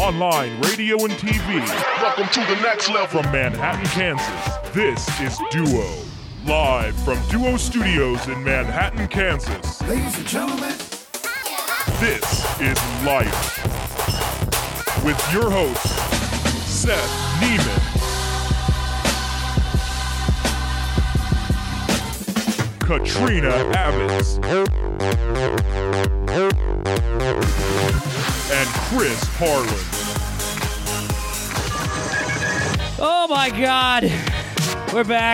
online, radio, and TV. Welcome to the next level. From Manhattan, Kansas, this is Duo. Live from Duo Studios in Manhattan, Kansas. Ladies and gentlemen, This is Life. With your host, Seth Neiman. Katrina Abbots. And Chris Harlan. Oh my God. We're back.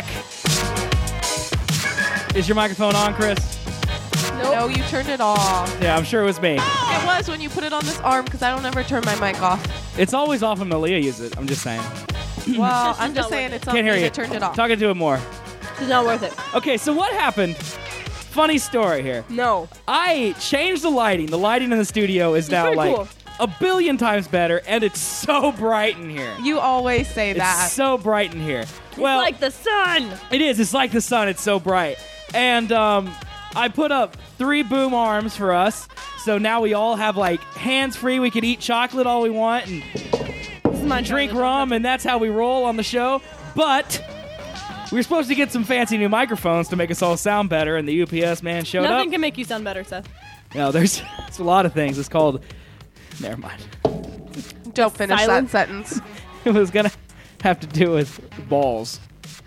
Is your microphone on, Chris? Nope. No, you turned it off. Yeah, I'm sure it was me. It was when you put it on this arm because I don't ever turn my mic off. It's always off when Malia uses it. I'm just saying. Well, I'm just saying it's on Can't hear me you. that turned it off. Talking to it more. It's not worth it. Okay, so what happened? Funny story here. No. I changed the lighting. The lighting in the studio is now pretty like cool. a billion times better, and it's so bright in here. You always say that. It's so bright in here. Well, It's like the sun. it is. It's like the sun. It's so bright. And I put up 3 boom arms for us. So now we all have like hands free. We can eat chocolate all we want and This is my drink chocolate. rum, and that's how we roll on the show. But we were supposed to get some fancy new microphones to make us all sound better, and the UPS man showed Nothing up. can make you sound better, Seth. No, there's it's a lot of things. It's called. Never mind. Don't finish Silence. that sentence. It was gonna have to do with balls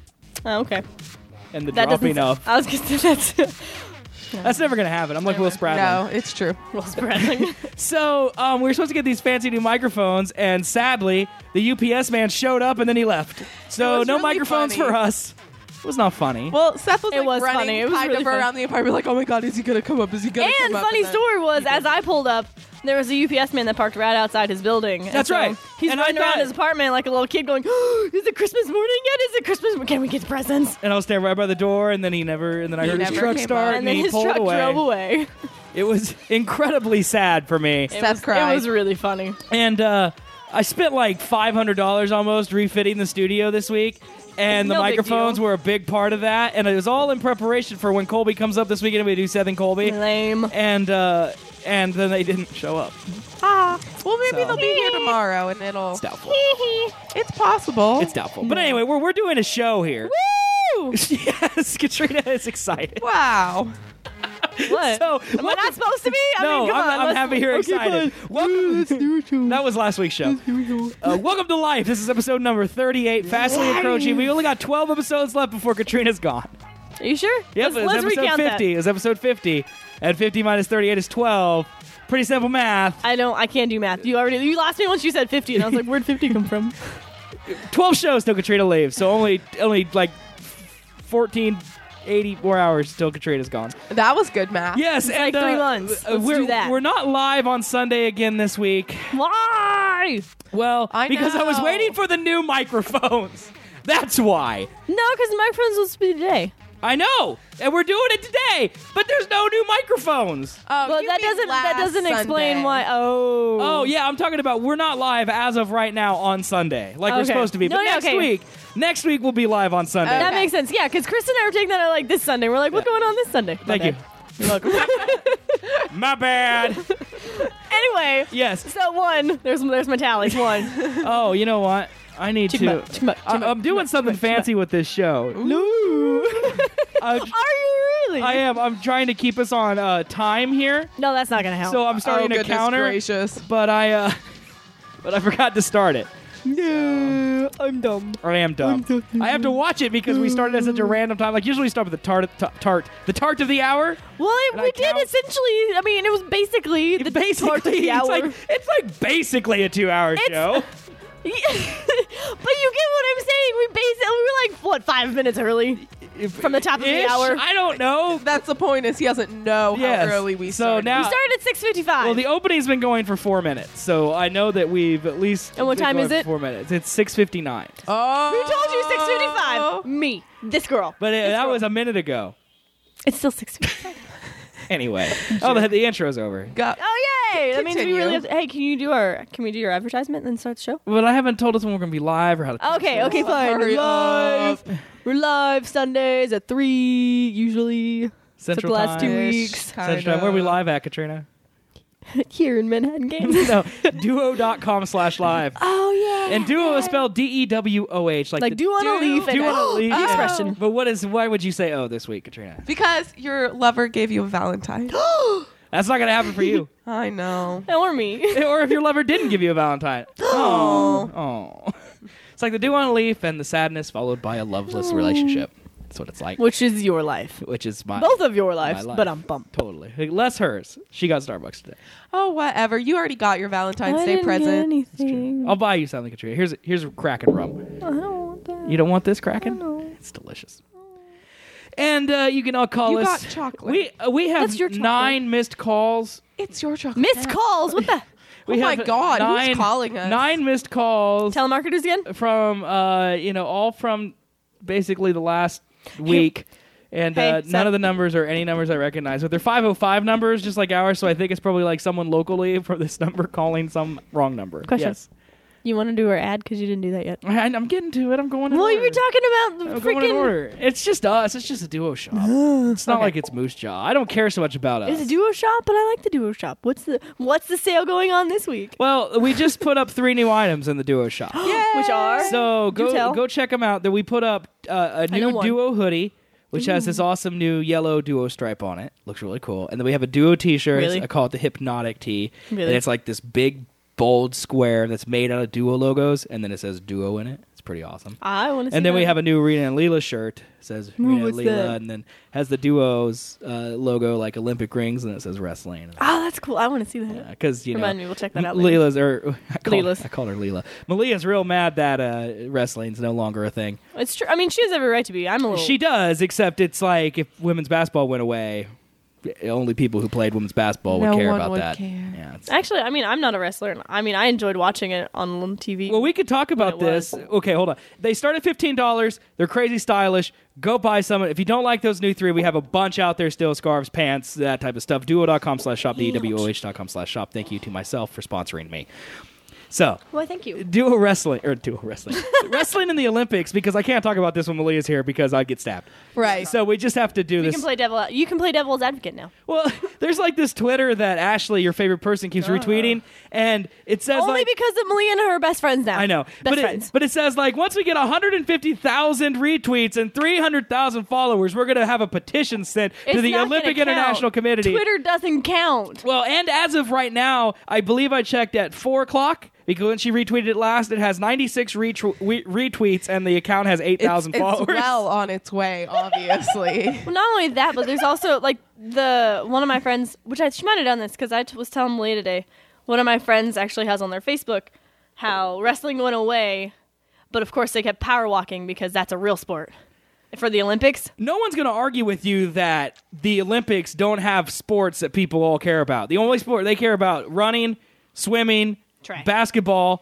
Oh, okay. and the That dropping doesn't. of. I was gonna say that's That's never gonna happen. I'm like Will Spradlin. No, it's true. well spreading. So we were supposed to get these fancy new microphones, and sadly, the UPS man showed up and then he left. So It was no really microphones funny. for us. It was not funny. Well, Seth was It like was running funny. It was kind really of funny. around the apartment like, oh my God, is he going to come up? Is he going to come And up? funny then- story was, as I pulled up, there was a UPS man that parked right outside his building. And That's so right. He's And I running around thought- his apartment like a little kid going, oh, is it Christmas morning yet? Is it Christmas? Can we get presents? And I was standing right by the door, and then I heard his never truck came start, up. And then he his pulled truck away. drove away. It was incredibly sad for me. Seth cried. It was really funny. And I spent like $500 almost refitting the studio this week. And the No big microphones deal. were a big part of that. And it was all in preparation for when Colby comes up this weekend. We do Seth and Colby. Lame. And then they didn't show up. Well, maybe So- they'll be here tomorrow and it'll... It's doubtful. It's possible. It's doubtful. But anyway, we're doing a show here. Woo! Yes, Katrina is excited. Wow. What? So, Am I not supposed to be? I No, mean, come on, I'm let's- happy you're okay, excited. fine. Welcome. That was last week's show. Welcome to Life. This is episode number 38, Fastly Encroaching. We only got 12 episodes left before Katrina's gone. Are you sure? Yep, let's it's episode recount 50. that. It was episode 50. And 50 minus 38 is 12. Pretty simple math. I can't do math. You lost me once you said 50, and I was like, where'd 50 come from? 12 shows till Katrina leaves, so only like 80 more hours till Katrina's gone. That was good math. Yes, It's and like 3 months. Let's we're, do that. We're not live on Sunday again this week. Why? Well, I because I was know. waiting for the new microphones. That's why. No, because my friends will be today. I know, and we're doing it today, but there's no new microphones. Oh, Well, you that mean doesn't last explain Sunday. why. Oh, yeah, I'm talking about we're not live as of right now on Sunday, like we're Okay. supposed to be. No, But yeah, next okay. week we'll be live on Sunday. Okay. That makes sense. Yeah, because Chris and I were taking that out like this Sunday. We're like, what's going on this Sunday? Thank you. You're welcome. My bad. Anyway, Yes. so 1. There's my tallies. 1. Oh, you know what? I need to. I'm doing something fancy with this show. Are you really? I am. I'm trying to keep us on time here, No, that's not gonna help. so I'm starting Oh, a goodness counter. gracious. But I forgot to start it. no, I'm dumb. I am dumb. I have to watch it because we started at such a random time. Like usually we start with the tart of the hour. Well, And we I did count- essentially. I mean, it was basically the part of the it's hour. like basically a 2-hour show. But you get what I'm saying. We were like, what, 5 minutes early from the top of the Ish? hour. I don't know. That's the point, is he doesn't know Yes. how early we So started. now- We started at 6:55. Well, the opening's been going for 4 minutes, so I know that we've at least. And what been time going is for it? 4 minutes. It's 6:59. Oh. Who told you 6:55? Me, this girl. But This that girl. was a minute ago. It's still 6:55. Anyway. the intro's over. Oh yay! That means we Continue. really have to, hey, can we do your advertisement and start the show? But I haven't told us when we're going to be live or how to. Okay, fine. Hurry live. up. We're live Sundays at 3 usually. Central the last time. 2 weeks. Central time. Where are we live at, Katrina? Here in Manhattan Games. No, duo.com/live. Oh, yeah. And duo is spelled DEWOH. Like dew on a leaf. Dew on a leaf. The expression. But why would you say this week, Katrina? Because your lover gave you a Valentine. That's not going to happen for you. I know. Or me. Or if your lover didn't give you a Valentine. Oh. It's like the dew on a leaf and the sadness followed by a loveless relationship. That's what it's like. Which is your life. Which is my Both of your lives, life. but I'm bummed. Totally. Less hers. She got Starbucks today. Oh, whatever. You already got your Valentine's Day present. I'll buy you something, Katrina. Here's Kraken rum. I don't want that. You don't want this Kraken? No. It's delicious. And you can all call You us. got chocolate. We have That's your chocolate. 9 missed calls. It's your chocolate. Missed calls. What the? We Oh my have God, who's calling us? 9 missed calls Telemarketers again? from all from basically the last week. And Hey, none so- of the numbers are any numbers I recognize. But they're 505 numbers, just like ours, so I think it's probably like someone locally for this number calling some wrong number. Question. Yes. You want to do our ad because you didn't do that yet? I'm getting to it. I'm going in Well, order. you were talking about I'm the going in freaking. order. It's just us. It's just a duo shop. It's not like it's Moose Jaw. I don't care so much about us. It's a duo shop, but I like the duo shop. What's the sale going on this week? Well, we just put up 3 new items in the duo shop. Which are? So Do tell. go check them out. That we put up a know new one. duo hoodie, which has this awesome new yellow duo stripe on it. Looks really cool. And then we have a duo T-shirt. Really? I call it the Hypnotic Tee. Really? And it's like this big bold square that's made out of duo logos, and then it says duo in it. It's pretty awesome. I want to see And then we that. have a new Rena and Leela shirt. It says Rena and what's Leela, that? and then has the duo's logo like Olympic rings, and it says wrestling. Oh, that's cool. I want to see that. Because Remind me, we'll check that out later. Leela's or I Leela's. call her Leela. Malia's real mad that wrestling's no longer a thing. It's true. I mean, she has every right to be. I'm a little. She does, except it's like if women's basketball went away, only people who played women's basketball would No care one about would that. care. Yeah, it's- Actually, I mean, I'm not a wrestler. I mean, I enjoyed watching it on TV. well, we could talk about it this. was. Okay, hold on. They start at $15. They're crazy stylish. Go buy some. If you don't like those new 3, we have a bunch out there still. Scarves, pants, that type of stuff. Duo.com/shop, DEWOH.com/shop. Thank you to myself for sponsoring me. So, Well, thank you. duo wrestling. Wrestling in the Olympics, because I can't talk about this when Malia's here because I'd get stabbed. Right. So we just have to do You this. can play devil. You can play devil's advocate now. Well, there's like this Twitter that Ashley, your favorite person, keeps retweeting, and it says Only like, because of Malia and her are best friends now. I know, Best friends. but it says like once we get 150,000 retweets and 300,000 followers, we're gonna have a petition sent to It's the not Olympic gonna International count. Committee. Twitter doesn't count. Well, and as of right now, I believe I checked at 4:00 because when she retweeted it last, it has 96 retweets and the account has 8,000 followers. It's well on its way, obviously. Well, not only that, but there's also like one of my friends, she might have done this because I was telling Malia today. One of my friends actually has on their Facebook how wrestling went away, but of course they kept power walking because that's a real sport for the Olympics. No one's going to argue with you that the Olympics don't have sports that people all care about. The only sport they care about: running, swimming, Track. Gymnastics. basketball,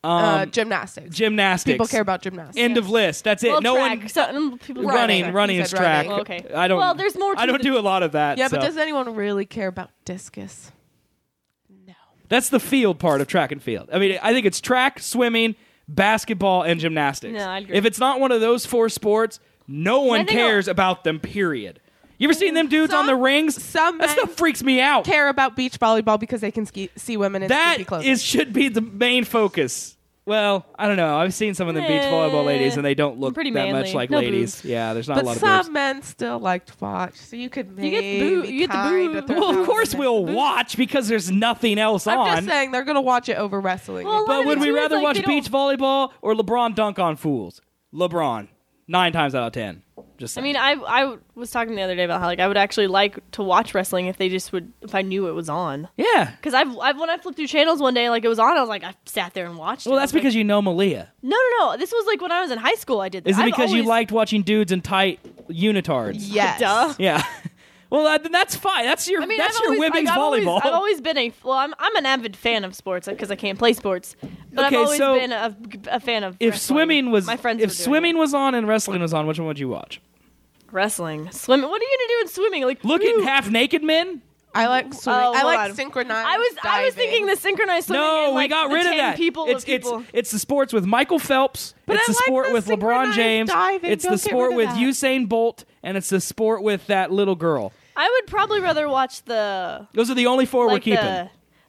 gymnastics. People care about gymnastics. End of list. That's it. Well, no track. one. People Running He is said track. running. Well, okay. I don't. Well, there's more to I don't the- do a lot of that. Yeah, but so. does anyone really care about discus? No. That's the field part of track and field. I mean, I think it's track, swimming, basketball, and gymnastics. No, I agree. If it's not one of those 4 sports, no one think cares about them. Period. You ever seen them dudes on the rings? some that men stuff freaks me out. Care about beach volleyball because they can see women in That skimpy clothing. should be the main focus. Well, I don't know. I've seen some of the beach volleyball ladies, and they don't look Pretty that manly. much like No ladies. boobs. Yeah, there's not But a lot of some boobs. men still like to watch, so you could You get the maybe boo- you get the kind boo- of throw Well, of those course in. we'll watch because there's nothing else I'm on. just saying they're gonna watch it over wrestling. Well, But would we too is, rather like, watch they don't- beach volleyball or LeBron dunk on fools? LeBron. 9 times out of 10. Just I saying. mean, I was talking the other day about how like I would actually like to watch wrestling if I knew it was on. Yeah. Because when I flipped through channels one day, like it was on, I was like, I sat there and watched it. Well, I that's was because you know Malia. like, no. This was like when I was in high school. I did this. Is it I've because you always- liked watching dudes in tight unitards? yes. Duh. Yeah. Well, then that's fine. That's your I mean, that's I've your always, women's like, volleyball. I've always been I'm an avid fan of sports because I can't play sports, but Okay, I've always so been a fan of. if wrestling. swimming was my friends, if were doing swimming it. was on and wrestling was on, which one would you watch? Wrestling, swimming. What are you gonna do in swimming? Like Look at ooh. half naked men. I like swimming. Oh, I hold like on. synchronized. I was diving. thinking the synchronized swimming. No, and, like, we got the rid of 10 that. People It's of people. it's the sports with Michael Phelps. But it's I the like sport the with LeBron synchronized James. diving. It's Don't the get sport rid of with that. Usain Bolt, and it's the sport with that little girl. I would probably rather watch the Those are the only 4 we're like keeping. the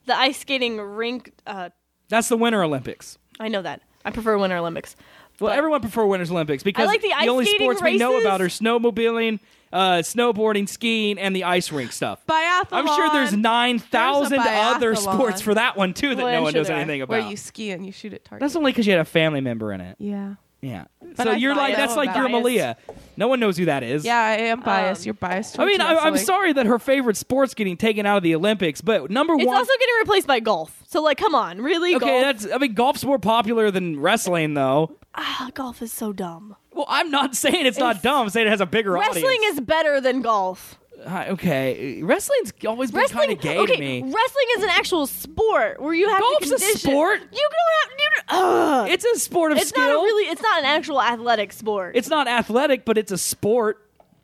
the ice skating rink. That's the Winter Olympics. I know that. I prefer Winter Olympics. Well, But- everyone prefer Winter Olympics because like the ice only skating sports we know races. about are snowmobiling, snowboarding, skiing, and the ice rink stuff. Biathlon. I'm sure there's 9,000 There's a other biathlon. sports for that one too that Well, no I'm one sure knows there are. anything where about. you ski and you shoot at target. That's only because you had a family member in it. Yeah. Yeah. But So I you're thought like I that's know like you're about it. Malia. No one knows who that is. Yeah, I am biased. You're biased. I mean, towards I'm wrestling. sorry that her favorite sport's getting taken out of the Olympics, but number It's one. also getting replaced by golf. So, like, come on. Really? Okay, Golf? golf's more popular than wrestling, though. Golf is so dumb. Well, I'm not saying it's not dumb. I'm saying it has a bigger Wrestling audience. is better than golf. Okay, wrestling's always been kind Wrestling, of gay okay, to me. wrestling is an actual sport where you have Golf's to a condition. sport? You don't have. It's a sport of It's skill. not a really. It's not an actual athletic sport. It's not athletic, but it's a sport.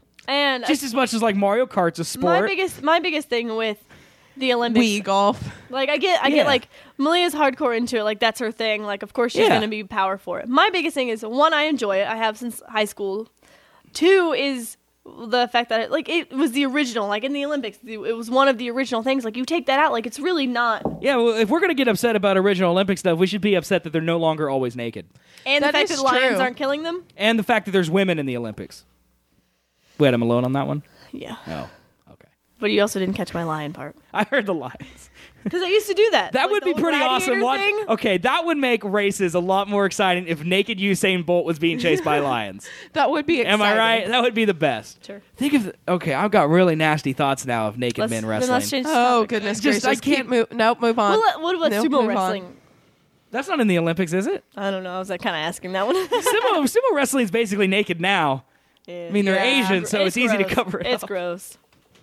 And Just as much as like Mario Kart's a sport. my biggest thing with the Olympics, Wii golf. like I get like Malia's hardcore into it, like that's her thing. Like of course she's Yeah. gonna be power for it. My biggest thing is one, I enjoy it. I have since high school. Two is the fact that it was the original, like in the Olympics, it was one of the original things. Like you take that out, like it's really not. Yeah, well, if we're gonna get upset about original Olympic stuff, we should be upset that they're no longer always naked, And That the fact is that lions true. aren't killing them. and the fact that there's women in the Olympics. Wait, I'm alone on that one. Yeah, Oh, okay. but you also didn't catch my lion part I heard the lions. because I used to do that. That Like would the be whole pretty awesome. gladiator thing. Okay, that would make races a lot more exciting if naked Usain Bolt was being chased by lions. That would be exciting. Am I right? That would be the best. Sure. Think of okay. I've got really nasty thoughts now of naked men Then wrestling. let's change. the Oh, topic. goodness Just- gracious. I can't- Keep move. Nope, move on. Well, what about Nope, sumo move on. wrestling? That's not in the Olympics, is it? I don't know. I was like kind of asking that one. Sumo wrestling is basically naked now. I mean, they're Yeah. Asian, so it's easy to gross. cover it It's up. gross.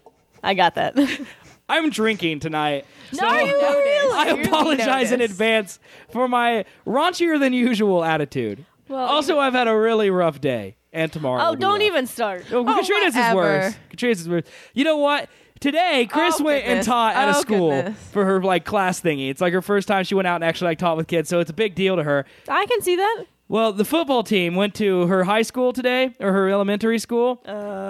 I got that. I'm drinking tonight. No, so are you really? I apologize in noticed. advance for my raunchier than usual attitude. Well, Also, I've had a really rough day, and tomorrow. oh, will be don't rough. even start. Oh, Katrina's is whatever. worse. Katrina's is worse. You know what? Today, Chris Oh, went and goodness. taught at a Oh, school goodness. for her like class thingy. It's like her first time she went out and actually like taught with kids, so it's a big deal to her. I can see that. Well, the football team went to her high school today, or her elementary school,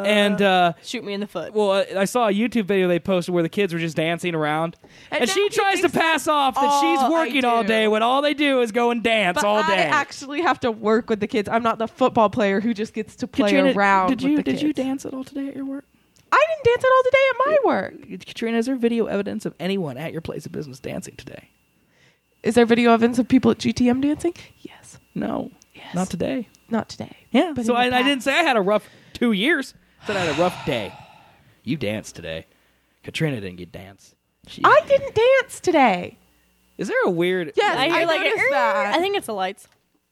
and Shoot me in the foot. well, I saw a YouTube video they posted where the kids were just dancing around, and now she he tries to thinks pass off that she's all I working all do. day when all they do is go and dance But all I day. actually have to work with the kids. I'm not the football player who just gets to play Katrina, around did you with the did you kids. dance at all today at your work? I didn't dance at all today at my work. Katrina, is there video evidence of anyone at your place of business dancing today? Is there video evidence of people at GTM dancing? Yes. No, Yes. not today. Not today. Yeah, But so in the I didn't past. say I had a rough 2 years. I said I had a rough day. You danced today. Katrina didn't get dance. She, I didn't dance today. is there a weird? Yes, I hear like noticed that. I think it's the lights.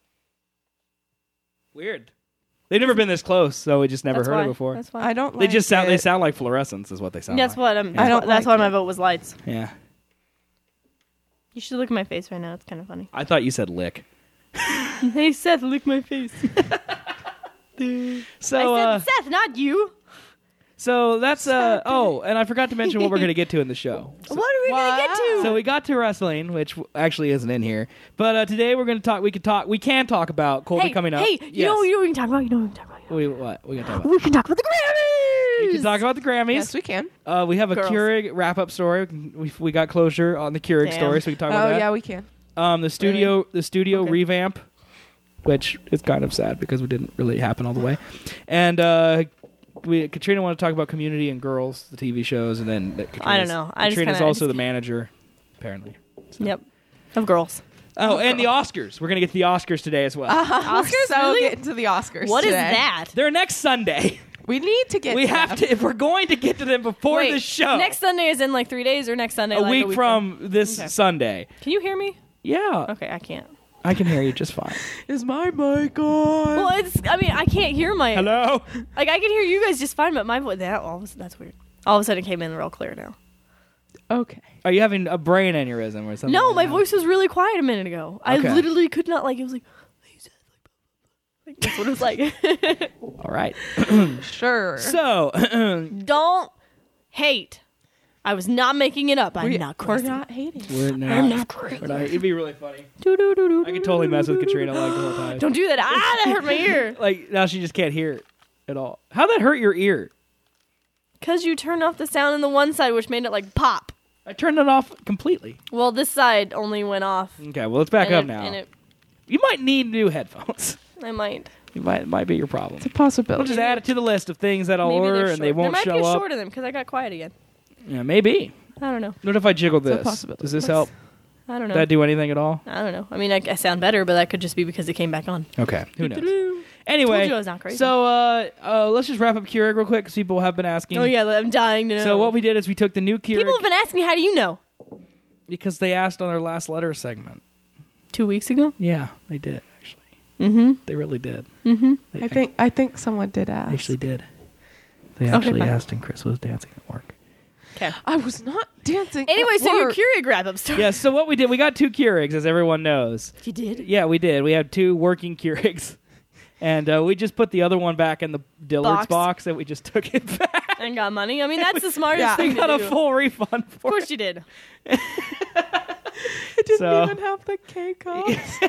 Weird. They've never been this close, so we just never That's heard why. it before. That's why. I don't. They like just sound. It. They sound like fluorescence, is what they sound. That's like. what I'm. I don't That's like why my it. vote was lights. Yeah, You should look at my face right now. It's kind of funny. I thought you said lick. Hey Seth, lick my face. So, I said Seth, not you. so that's oh, and I forgot to mention what we're gonna get to in the show. What are we gonna get to? So we got to wrestling, which actually isn't in here, but today we're gonna talk. We can talk about Colby hey, coming up. hey, you know what we can talk about? You know what we can talk about? What we gonna talk about? We can talk about the Grammys. We can talk about the Grammys. Yes, we can. We have a Girls. Keurig wrap-up story. We got closure on the Keurig Damn. story, so we can talk Oh about that. yeah, we can. The studio Okay. revamp, which is kind of sad because it didn't really happen all the way. And Katrina wanted to talk about Community and Girls, the TV shows, and then I don't know. I just Katrina's kinda- I also just- the manager, apparently. Yep. Of girls. Oh, and the Oscars. We're gonna get to the Oscars today as well. Oscars, So really? getting to the Oscars. What is today. that? They're next Sunday. We need to get. We to have them. to if we're going to get to them before Wait, the show. Next Sunday is in like 3 days, or next Sunday a like week from this Okay. Sunday. Can you hear me? Yeah, Okay, I can't. I can hear you just fine. Is my mic on? Well, I mean, I can't hear my. Hello. Like I can hear you guys just fine, but my voice that's weird. All of a sudden, it came in real clear now. Okay. Are you having a brain aneurysm or something? No, like my that? voice was really quiet a minute ago. I Okay. literally could not like. It was like. That's what it was like. All right. Sure. So, Don't hate. I was not making it up. I'm not We're crazy. not hating. we're not. I'm not crazy. we're not- it'd be really funny. Do-do-do-do-do. I could totally mess with Katrina like the whole time. Don't do that. Ah, that hurt my ear. Like now she just can't hear it at all. How'd that hurt your ear? Because you turned off the sound on the one side, which made it like pop. I turned it off completely. Well, this side only went off. Okay, well, it's back and up it- now. And You might need new headphones. I might. It might be your problem. It's a possibility. We'll just add it to the list of things that I'll Maybe order they're and they short. won't there show might be a up. short of them because I got quiet again. Yeah, maybe. I don't know. What if I jiggle a this? possibility. Does this help? I don't know. Does that do anything at all? I don't know. I mean, I sound better, but that could just be because it came back on. Okay, who knows? Told Anyway, you I was not crazy. so let's just wrap up Keurig real quick because people have been asking. Oh yeah, I'm dying to know. So what we did is we took the new Keurig People have been asking me, how do you know? because they asked on their last letter segment. 2 weeks ago? Yeah, they did actually. Mm-hmm. They really did. Mm-hmm. I think someone did ask. They actually did. They Okay, actually fine. asked, and Chris was dancing at work. Okay. I was not dancing. Anyway, at so your work. Keurig wrap-up story. Yeah. So what we did, we got 2 Keurigs, as everyone knows. You did? Yeah, we did. We had 2 working Keurigs, and we just put the other one back in the Dillard's box, and we just took it back. And got money? I mean, that's the smartest Yeah. thing We to got do. a full refund Of for it. course you did. I didn't So- even have the cake off.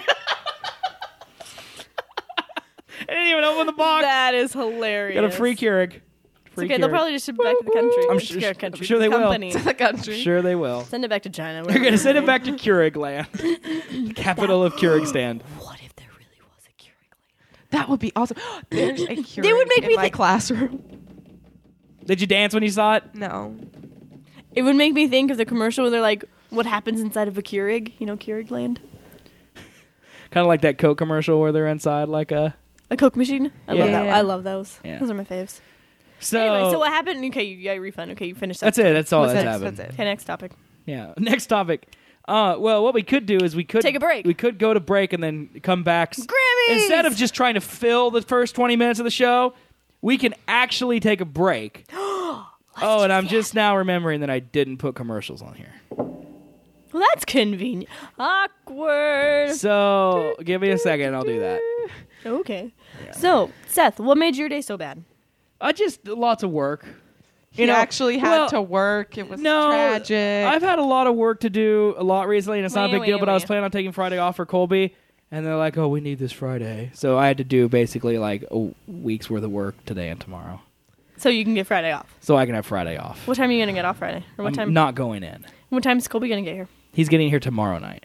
I didn't even open the box. That is hilarious. Got a free Keurig. Free Okay, they'll Keurig. probably just ship it back to the country. I'm sure they will. Company. the country. Sure they will. Send it back to China. They're going to send it back to Keurig Land, the capital of Keurig Stand. What if there really was a Keurig land? That would be awesome. There's a Keurig They would make in me my think- classroom. Did you dance when you saw it? No. It would make me think of the commercial where they're like, what happens inside of a Keurig? You know, Keurig land? Kind of like that Coke commercial where they're inside like a... A Coke machine? I love Yeah. that. I love those. Yeah. Those are my faves. So, Anyway, so what happened? Okay, you got a refund. Okay, you finished that. that's it. That's all What's that's next? happened. That's it. Okay, next topic. Yeah. Next topic. Well, what we could do is we could Take a break. We could go to break and then come back. Grammys! Instead of just trying to fill the first 20 minutes of the show, we can actually take a break. Oh, and I'm just now remembering that I didn't put commercials on here. Well, that's convenient. Awkward. So give me a second and I'll do that. Okay. So, Seth, what made your day so bad? I just lots of work. He actually had to work. It was tragic. I've had a lot of work to do a lot recently, and it's not a big deal. But I was wait. planning on taking Friday off for Colby, and they're like, "Oh, we need this Friday," so I had to do basically like a week's worth of work today and tomorrow, So you can get Friday off. so I can have Friday off. What time are you going to get off Friday? Or what I'm time? not going in. What time is Colby going to get here? He's getting here tomorrow night.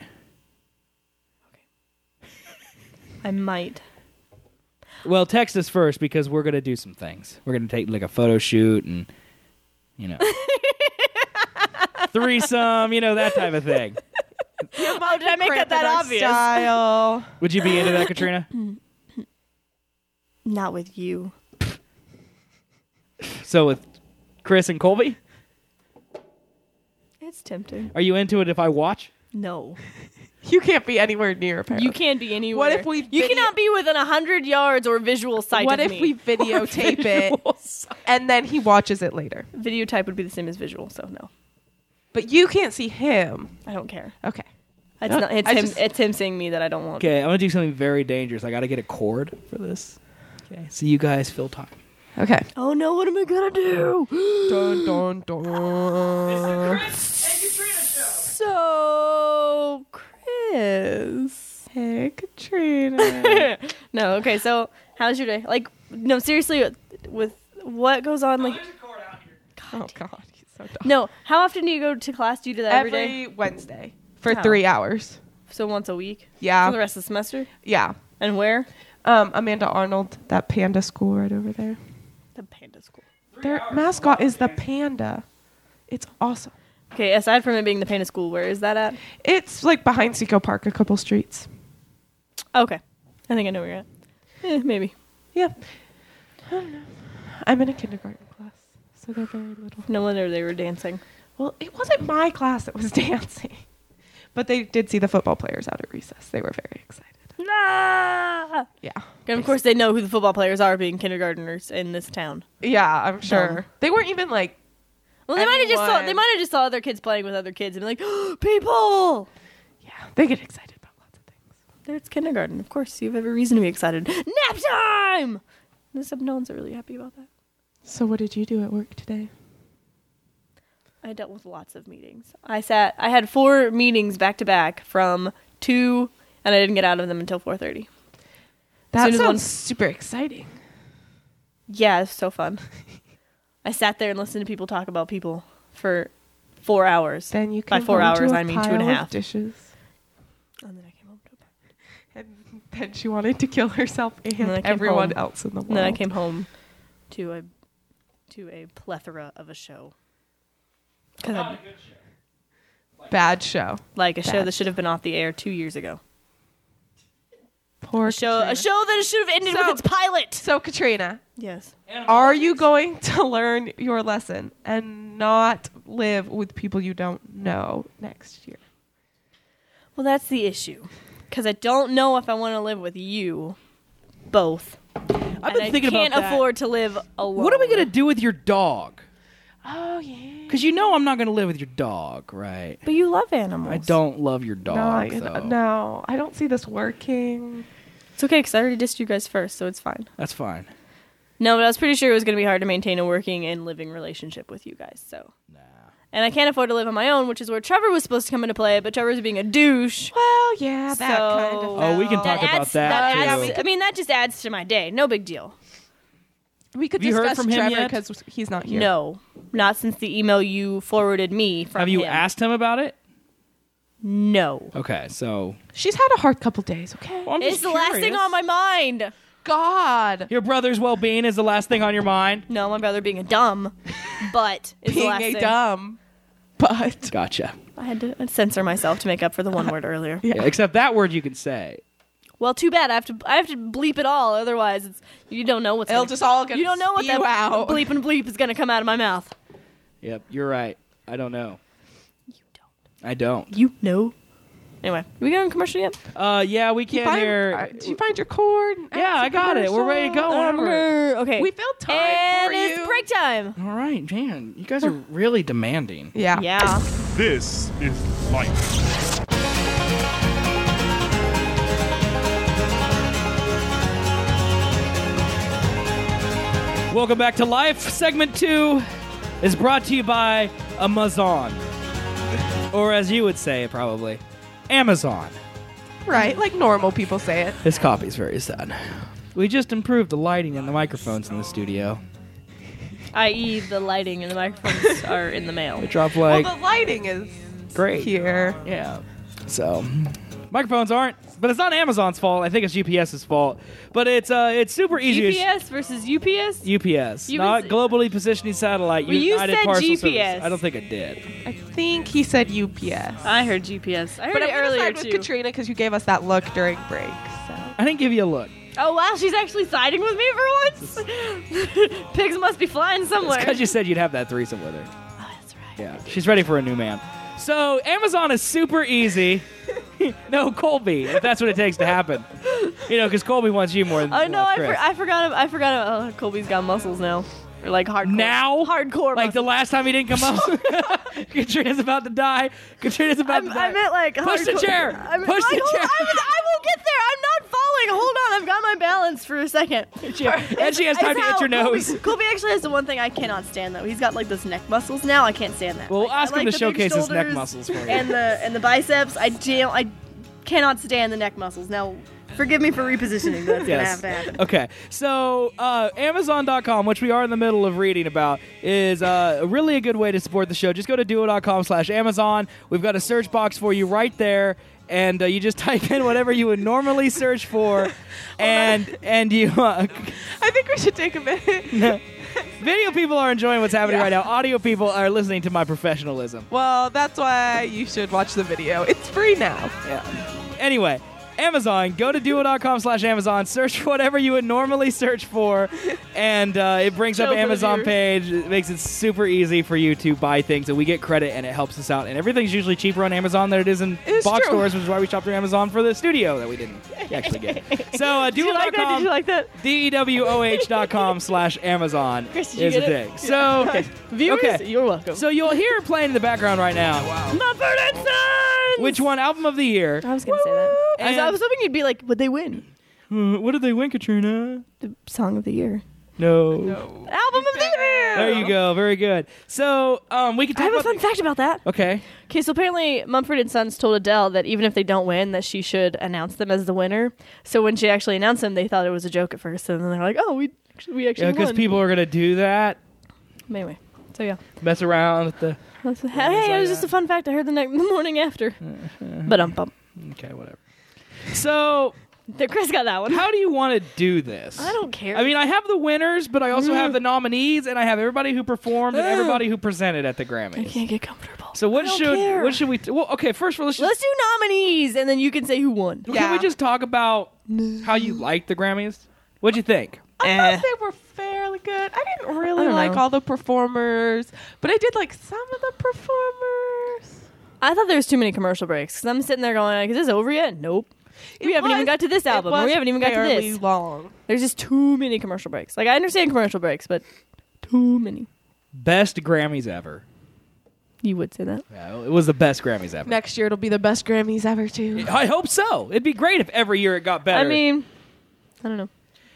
I might. Well, text us first because we're gonna do some things. We're gonna take like a photo shoot and, you know, threesome, you know, that type of thing. Oh, did I make that obvious? Style. Would you be into that, Katrina? Not with you. So with Chris and Colby, It's tempting. are you into it if I watch? No. You can't be anywhere near a pair. You can't be anywhere. What if we You video- cannot be within 100 yards or visual sight What of if me. we videotape it and then he watches it later? Video type would be the same as visual, so no. But you can't see him. I don't care. Okay. It's No, not. It's I him. just- It's him seeing me that I don't want. Okay, I'm gonna do something very dangerous. I gotta get a cord for this. Okay, so you guys fill time. Okay. Oh no! What am I gonna do? Dun, dun, dun. So, Chris. Hey, Katrina. No. Okay. So, how's your day? Like, no, seriously. With what goes on, like, Oh, God. He's so dumb. no. How often do you go to class? Do you do that every day? Every Wednesday for Oh. 3 hours. So once a week for the Yeah. rest of the semester. Yeah. And where? Amanda Arnold, that panda school right over there. The panda school. Their mascot is the panda. It's awesome. Okay. Aside from it being the panda school, where is that at? It's like behind Seco Park, a couple streets. Okay. I think I know where you're at. Maybe. Yeah. I don't know. I'm in a kindergarten class, so they're very little. No wonder they were dancing. Well, it wasn't my class that was dancing. But they did see the football players out at recess. They were very excited. Nah. Yeah. And of course, they know who the football players are, being kindergartners in this town. Yeah, I'm sure. Dumb. They weren't even like, Well, they might have just saw. Anyone. They might have just saw other kids playing with other kids and be like, oh, "People." yeah, they get excited about lots of things. It's kindergarten. Of course, you have every reason to be excited. Nap time. Except no one's really happy about that. So what did you do at work today? I dealt with lots of meetings. I had 4 meetings back to back from 2, and I didn't get out of them until 4:30. That soon as sounds one- super exciting. Yeah, it's so fun. I sat there and listened to people talk about people for 4 hours. Then you By came 4 home hours, to a I mean 2.5. pile of dishes. And then I came home to And then she wanted to kill herself then I and came everyone home. else in the world. And then I came home to a plethora of a show. Bad show. Like a show Bad. that should have been off the air 2 years ago. Poor A show that should have ended So- with its pilot. So, Katrina, Yes. are you going to learn your lesson and not live with people you don't know next year? Well, that's the issue. Because I don't know if I want to live with you both. I've been thinking I can't about that. afford to live alone. What are we gonna do with your dog? Oh, yeah. Because you know I'm not gonna live with your dog, right? But you love animals. I don't love your dog. No, I don't see this working. It's okay because I already dissed you guys first, so it's fine. That's fine. No, but I was pretty sure it was going to be hard to maintain a working and living relationship with you guys. So, and I can't afford to live on my own, which is where Trevor was supposed to come into play. But Trevor's being a douche. Well, yeah, that So- kind of. Oh, we can talk about that, too. I mean, that just adds to my day. No big deal. We could Have you heard discuss from him Trevor yet? because he's not here. No, not since the email you forwarded me from Have you him. asked him about it? No. Okay, so She's had a hard couple days. Okay. well, I'm It's just the last thing curious. on my mind. God, Your brother's well-being is the last thing on your mind. No, my brother being a dumb, but it's the being last a thing. dumb, but Gotcha. I had to censor myself to make up for the one word earlier. Yeah. Yeah, except that word you can say. Well, too bad. I have to bleep it all. Otherwise, you don't know what's. it'll gonna, just all get you don't know what spew that out. bleep and bleep is going to come out of my mouth. Yep, you're right. I don't know. I don't. You know. Anyway, we going commercial yet? Yeah, we can't hear. Did you find your cord? Yeah, I got it. We're ready to go. Whenever. Okay. We filled time and for it's you. break time. All right, man. You guys are really demanding. Yeah. Yeah. This is life. Welcome back to Life. Segment 2 is brought to you by Amazon. Or as you would say, probably, Amazon. Right, like normal people say it. This copy's very sad. We just improved the lighting and the microphones in the studio. I.e., the lighting and the microphones are in the mail. It dropped like Well, the lighting is great. here. Yeah. So microphones aren't, but it's not Amazon's fault. I think it's UPS's fault. But it's super easy. GPS versus UPS? UPS, You not was- globally positioning satellite. Well, you United said Parcel GPS. Service. I don't think I did. I think he said UPS. I heard GPS. I heard But it I'm gonna earlier, side with too. Katrina because you gave us that look during break. So I didn't give you a look. Oh, wow, she's actually siding with me for once? Pigs must be flying somewhere. It's because you said you'd have that threesome with her. Oh, that's right. Yeah, she's ready for a new man. So Amazon is super easy. No, Colby, if that's what it takes to happen. You know, because Colby wants you more than I know, Chris. I forgot Colby's got muscles now. Or like hardcore. Now? Hardcore Like the muscles. last time he didn't come up. Katrina's about to die. Katrina's about to die. I meant like Push the hardcore- chair. I meant, Push the hold- chair. I will get there. I'm not falling. Hold on. I've got my balance for a second. And she has time to It's itch her how nose. Colby actually has the one thing I cannot stand though. He's got like those neck muscles now. I can't stand that. Well, Like, I ask him like to the big showcase his neck shoulders muscles for you. and the biceps. I cannot stand the neck muscles. Now, forgive me for repositioning. That's gonna have to happen. Okay. So, Amazon.com, which we are in the middle of reading about, is really a good way to support the show. Just go to duo.com/Amazon. We've got a search box for you right there. And you just type in whatever you would normally search for, and you. I think we should take a minute. Video people are enjoying what's happening right now. Audio people are listening to my professionalism. Well, that's why you should watch the video. It's free now. Yeah. Anyway, Amazon. Go to duo.com/Amazon. Search for whatever you would normally search for, and it brings up Show for the Amazon viewers. page. It makes it super easy for you to buy things, and we get credit, and it helps us out. And everything's usually cheaper on Amazon than it is in It's box true. stores, which is why we shop through Amazon for the studio that we didn't actually get. So Did you like that? Did you like that? DEWOH.com/Amazon Chris, did you is the get it? thing. So, Viewers, okay. you're welcome. So you'll hear it playing in the background right now. Mumford and Sons! Which won Album of the Year? I was going to say that. And- I was hoping you'd be like, would they win? What did they win, Katrina? The Song of the Year. No. Album of the Year! There you go. Very good. So we can I talk have a about. fun fact about that. Okay. Okay, so apparently Mumford and Sons told Adele that even if they don't win, that she should announce them as the winner. So when she actually announced them, they thought it was a joke at first, and then they're like, "Oh, we actually Yeah, because won." people are gonna do that. Anyway, So yeah. Mess around with the. Hey, it was just a fun fact I heard the morning after. But Okay, whatever. So, Chris got that one. how do you want to do this? I don't care. I mean, I have the winners, but I also have the nominees, and I have everybody who performed and everybody who presented at the I Grammys. can't get comfortable. So what I don't care. should we? Well, okay. First of all, let's Let's do nominees, and then you can say who won. can we just talk about how you liked the Grammys? What'd you think? I thought they were fairly good. I didn't really don't like know. all the performers, but I did like some of the performers. I thought there was too many commercial breaks because I'm sitting there going, like, "Is this over yet?" Nope. We haven't even got to this album, or we haven't even got to fairly this. long. There's just too many commercial breaks. Like I understand commercial breaks, but too many. Best Grammys ever. You would say that. Yeah, it was the best Grammys ever. Next year it'll be the best Grammys ever too. I hope so. It'd be great if every year it got better. I mean, I don't know.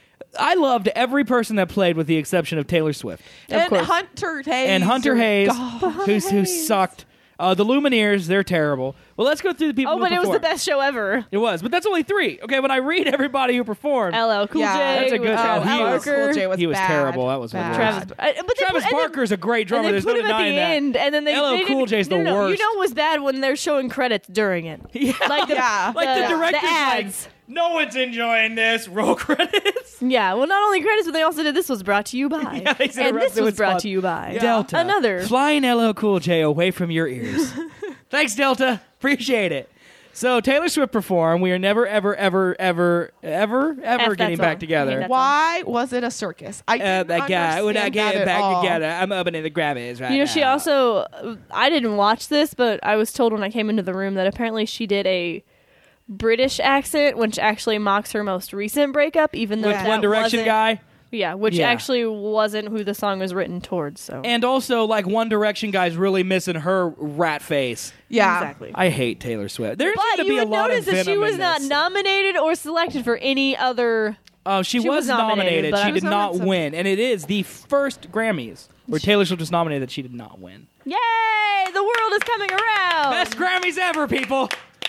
I loved every person that played, with the exception of Taylor Swift And course. Hunter Hayes. and Hunter Hayes, God. who sucked. The Lumineers, they're terrible. Well, let's go through the people. Oh, who but it was the performed. best show ever. It was, but that's only 3. Okay, when I read everybody who performed, LL Cool Yeah, J. that's a good with show. Travis He was- Barker. Cool J was he was bad. terrible. That was Bad. Travis, but they Travis put, Barker's a great drummer. And There's they no put him at the denying that. end, and then they LL they Cool didn't- J's the no, worst. You know it was bad when they're showing credits during it. Yeah. Like the, Yeah. Like the director's like, ads. no one's enjoying this. Roll credits. Yeah, well, not only credits, but they also did this was brought to you by. Yeah, they said and this interrupted was with brought spot. to you by. Delta. Another. Flying LL Cool J away from your ears. Thanks, Delta. Appreciate it. So Taylor Swift performed. We are never, ever, ever, ever, ever, ever that getting song. back I together. hate that Why was it a circus? I didn't That guy, when I understand get that at back all. together, I'm opening the Grammys right You know, now. she also, I didn't watch this, but I was told when I came into the room that apparently she did a British accent, which actually mocks her most recent breakup, even though with that One Direction wasn't- guy. Yeah, which Yeah. actually wasn't who the song was written towards. So And also, like, One Direction guy's really missing her rat face. Yeah. exactly. I hate Taylor Swift. There's But going to you be a would lot notice of that she venom was in not this. nominated or selected for any other. Oh, she was nominated. but She I did was not nominated. win. And it is the first Grammys where Taylor Swift was nominated that she did not win. Yay! The world is coming around. Best Grammys ever, people.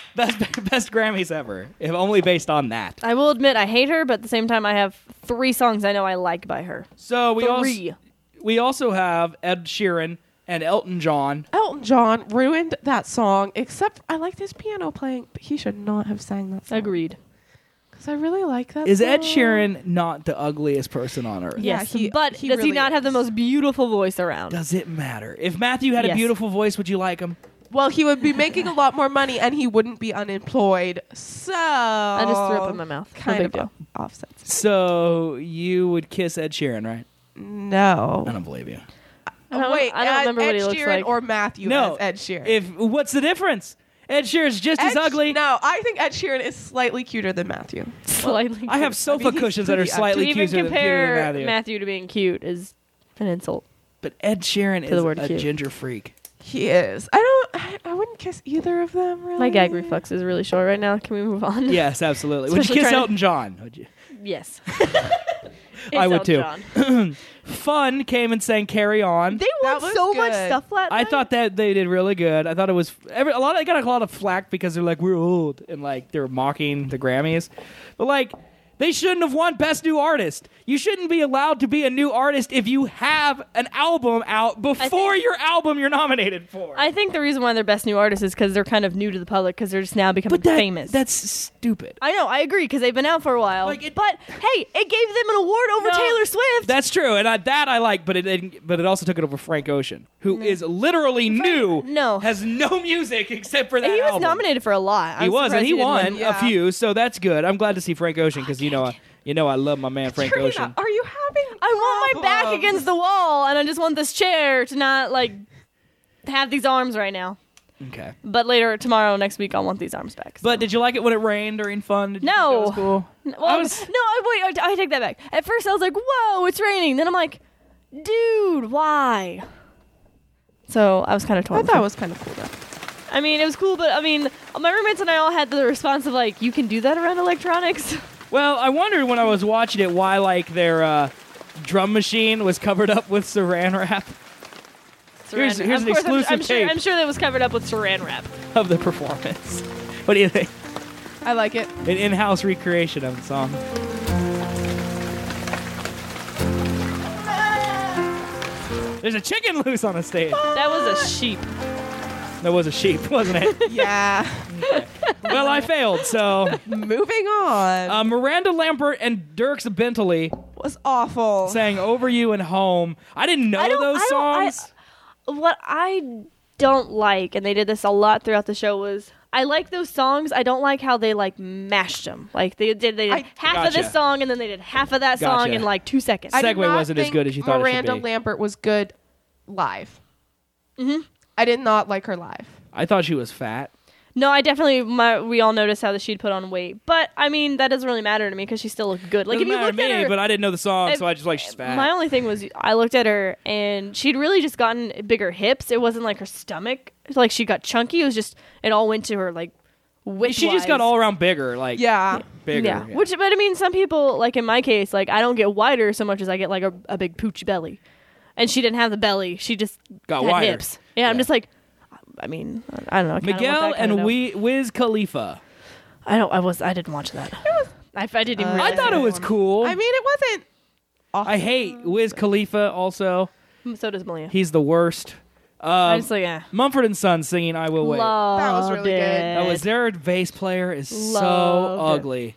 Best Grammys ever. If only based on that. I will admit I hate her, but at the same time I have 3 songs I know I like by her. So Three. we also have Ed Sheeran and Elton John. Elton John ruined that song, except I liked his piano playing, but he should not have sang that song. Agreed. Because I really like that Is song. Ed Sheeran not the ugliest person on earth? Yeah, Yes, he- but he does he really not have the is. most beautiful voice around? Does it matter? If Matthew had a Yes. beautiful voice, would you like him? Well, he would be making a lot more money, and he wouldn't be unemployed. So I just threw up in my mouth. No Kind big of deal. offsets. So you would kiss Ed Sheeran, right? No. I don't believe you. I don't- Wait, I don't remember Ed what he looks Sheeran like. or Matthew No. as Ed Sheeran. If what's the difference? Ed Sheeran's just as Ed- ugly. No, I think Ed Sheeran is slightly cuter than Matthew. Slightly. I have cute. sofa he's cushions that are pretty ugly. slightly To even cuter than compare Matthew. Matthew to being cute is an insult. But Ed Sheeran the is word a cute. ginger freak. He is. I wouldn't kiss either of them, really. My gag reflex is really short right now. Can we move on? Yes, absolutely. Would you Especially kiss trying to- Elton John? Would you? Yes. I would Elton John. Fun came and sang "Carry On." They That want was so much good. stuff last I night. thought that they did really good. I thought it was they got a lot of flack because they're like we're old and like they're mocking the Grammys, but like they shouldn't have won Best New Artist. You shouldn't be allowed to be a new artist if you have an album out before think- your album you're nominated for. I think the reason why they're best new artists is because they're kind of new to the public because they're just now becoming famous. That's stupid. I know, I agree because they've been out for a while. Like it- but hey, it gave them an award over No, Taylor Swift. That's true, and that I like, but it also took it over Frank Ocean, who is literally new. no. has no music except for that he was album. nominated for a lot. He I'm was, and surprised he didn't won win. a Yeah. few, so that's good. I'm glad to see Frank Ocean because I love my man Frank Trina, Ocean. are you having I want my back problems? against the wall, and I just want this chair to not like have these arms right now. Okay, But later, tomorrow, next week, I'll want these arms back. but did you like it when it rained during Fun? Did you think No. that was cool. Well, I take that back. At first, I was like, "Whoa, it's raining." Then I'm like, "Dude, why?" So I was kind of torn. I thought it was kind of cool, though. I mean, it was cool, but I mean, my roommates and I all had the response of like, "You can do that around electronics." Well, I wondered when I was watching it why like their drum machine was covered up with Saran wrap Here's Saran- an of course, exclusive tape. I'm sure that was covered up with Saran wrap. of the performance. What do you think? I like it. An in-house recreation of the song. There's a chicken loose on the stage. That was a sheep. That was a sheep, wasn't it? Yeah. Well, I failed, so... Moving on. Miranda Lambert and Dierks Bentley Was awful. sang Over You and Home. I didn't know those songs. What I don't like, and they did this a lot throughout the show, was I like those songs. I don't like how they like mashed them. Like they did half of Gotcha. this song and then they did half of that song Gotcha. in like 2 seconds. I did Segway not wasn't as think good as you thought it should Miranda be. Lambert was good live. Mm-hmm. I did not like her live. I thought she was fat. No, I definitely. We all noticed how she'd put on weight, but I mean that doesn't really matter to me because she still looked good. Like Doesn't if you matter looked to at me, her, but I didn't know the song, if- so I just like she's fat. my only thing was I looked at her and she'd really just gotten bigger hips. It wasn't like her stomach, like she got chunky. It was just it all went to her like width. She just got all around bigger, like Yeah. bigger. Yeah. But I mean, some people, like in my case, like I don't get wider so much as I get like a big pooch belly, and she didn't have the belly. She just Got had wider. hips. Yeah, I'm Yeah. just like, I mean, I don't know. I kinda want Miguel that kind of and dough. Wiz Khalifa. I didn't watch that. I didn't even. I realize thought it was cool. I mean, it wasn't. Awesome. I hate Wiz Khalifa also. So does Malia. He's the worst. I just like, yeah. Mumford & Sons singing I Will Wait. Loved That was really good. That was it. their bass player is so Loved it. ugly.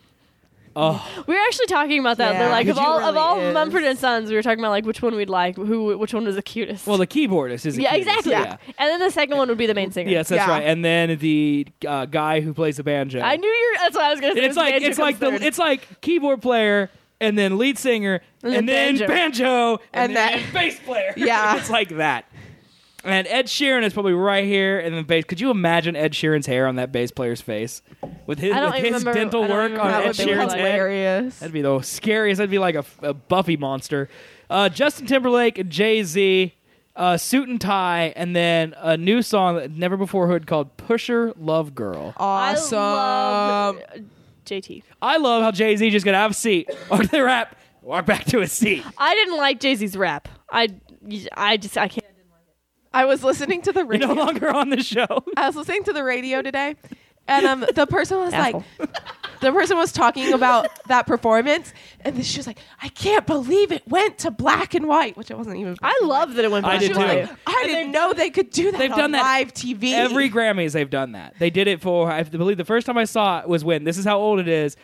Oh, We were actually talking about that. Yeah, They're like, it of all really is. Mumford and Sons, we were talking about like which one we'd like, which one was the cutest. well, the keyboardist is the yeah, cutest. exactly. Yeah. And then the second one would be the main singer. Yes, that's Yeah. right. And then the guy who plays the banjo. I knew you. That's what I was gonna say. It's like it's like keyboard player and then lead singer and then banjo and And then that- bass player. Yeah. It's like that. And Ed Sheeran is probably right here and then bass. Could you imagine Ed Sheeran's hair on that bass player's face with his I don't even remember- dental I don't work even on remember Ed what they That look would Sheeran's be like. head? hilarious. That'd be the scariest. That'd be like a Buffy monster. Justin Timberlake and Jay-Z, Suit and Tie, and then a new song that never before heard called Pusher Love Girl. Awesome. I love JT. I love how Jay-Z just gonna have a seat, walk to the rap, walk back to his seat. I didn't like Jay-Z's rap. I can't. I was listening to the You're radio. no longer on the show. I was listening to the radio today, and the person was like, Asshole. the person was talking about that performance, and she was like, I can't believe it went to black and white, which it wasn't even. I love that it went I black did and She was white. like, I didn't know they could do that They've on done that live TV. Every Grammys they've done that. They did it for, I believe the first time I saw it was when, this is how old it is,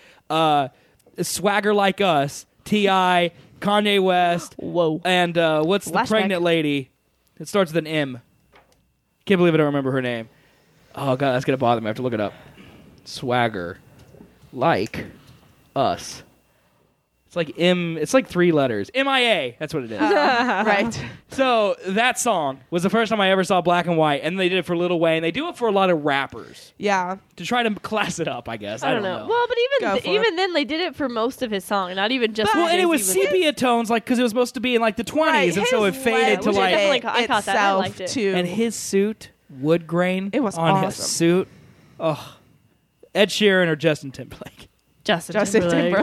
Swagger Like Us, T.I., Kanye West, Whoa. and what's the Flashback. pregnant lady? It starts with an M. Can't believe I don't remember her name. Oh, God, that's going to bother me. I have to look it up. Swagger Like Us. It's like M. It's like 3 letters. MIA. That's what it is. right. So that song was the first time I ever saw Black and White, and they did it for Lil Wayne. They do it for a lot of rappers Yeah. to try to class it up, I guess. I don't know. Well, but Go for even then, they did it for most of his song, not even just. Well, when and it was Jay-Z sepia tones, like because it was supposed to be in like the 20s, Right, and so it his faded to which I like. definitely I caught that. I itself, liked it. too. And his suit, wood grain, It was on his awesome. suit. Oh, Ed Sheeran or Justin Timberlake? Justin Timberlake.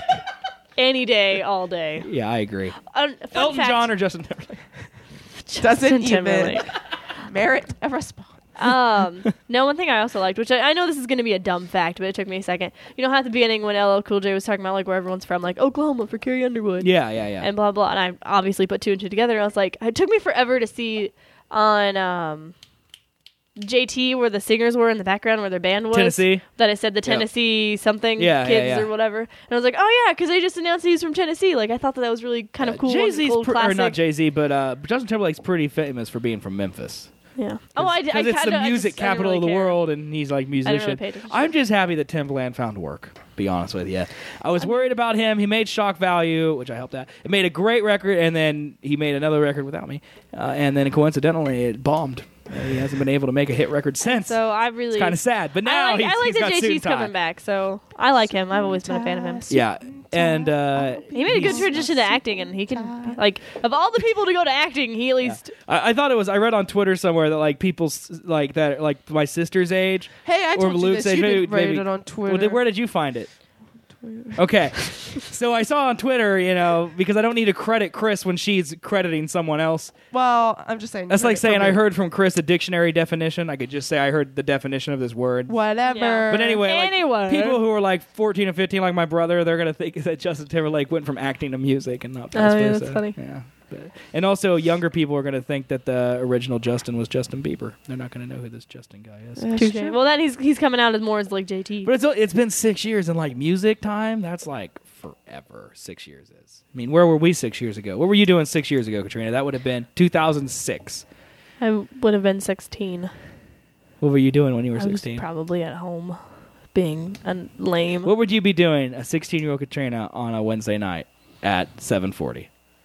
Any day, all day. Yeah, I agree. Fun Elton fact, John or Justin Timberlake? Doesn't Justin even Timberlake. merit a response. No, one thing I also liked, which I know this is going to be a dumb fact, but it took me a second. You know how at the beginning when LL Cool J was talking about like where everyone's from, like Oklahoma for Carrie Underwood, Yeah. and blah blah, and I obviously put 2 and 2 together. And I was like, it took me forever to see on JT where the singers were in the background where their band was. Tennessee? That it said the Tennessee something Yeah, kids yeah. or whatever. And I was like, oh yeah, because they just announced he's from Tennessee. Like I thought that was really kind of cool. and Jay-Z's cool or classic. not Jay-Z, but Justin Timberlake's pretty famous for being from Memphis. Yeah. Oh, I Because it's the music capital of the world, and he's like musician. really pay attention. I'm just happy that Timbaland found work. Be honest with you, I was worried about him. He made Shock Value, which I helped out. It made a great record, and then he made another record without me, and then coincidentally it bombed. He hasn't been able to make a hit record since. So I really It's kind of sad, but now I like he's that got Suit JT's and Tie. coming back. So I like him. I've always been a fan of him. Yeah, and He made a good he's- transition to acting, and he can like of all the people to go to acting, he at least I thought it was. I read on Twitter somewhere that like people like that, like my sister's age. Hey, I or told you Luke's this. age. You maybe, didn't write maybe- it on Twitter. Well, where did you find it? Okay, so I saw on Twitter, because I don't need to credit Chris when she's crediting someone else. Well, I'm just saying. That's you heard like it from saying I me. heard from Chris a dictionary definition. I could just say I heard the definition of this word. Whatever. Yeah. But anyway, like, Anyway. people who are like 14 and 15, like my brother, they're gonna think that Justin Timberlake went from acting to music and not vice Oh, yeah, versa. that's funny. Yeah. And also, younger people are going to think that the original Justin was Justin Bieber. They're not going to know who this Justin guy is. Touche. Well, then he's coming out as more as like JT. But it's been 6 years, and like music time, that's like forever. 6 years is. I mean, where were we 6 years ago? What were you doing 6 years ago, Katrina? That would have been 2006. I would have been 16. What were you doing when you were I was 16? probably at home, being lame. What would you be doing, a 16-year-old Katrina, on a Wednesday night at 7:40?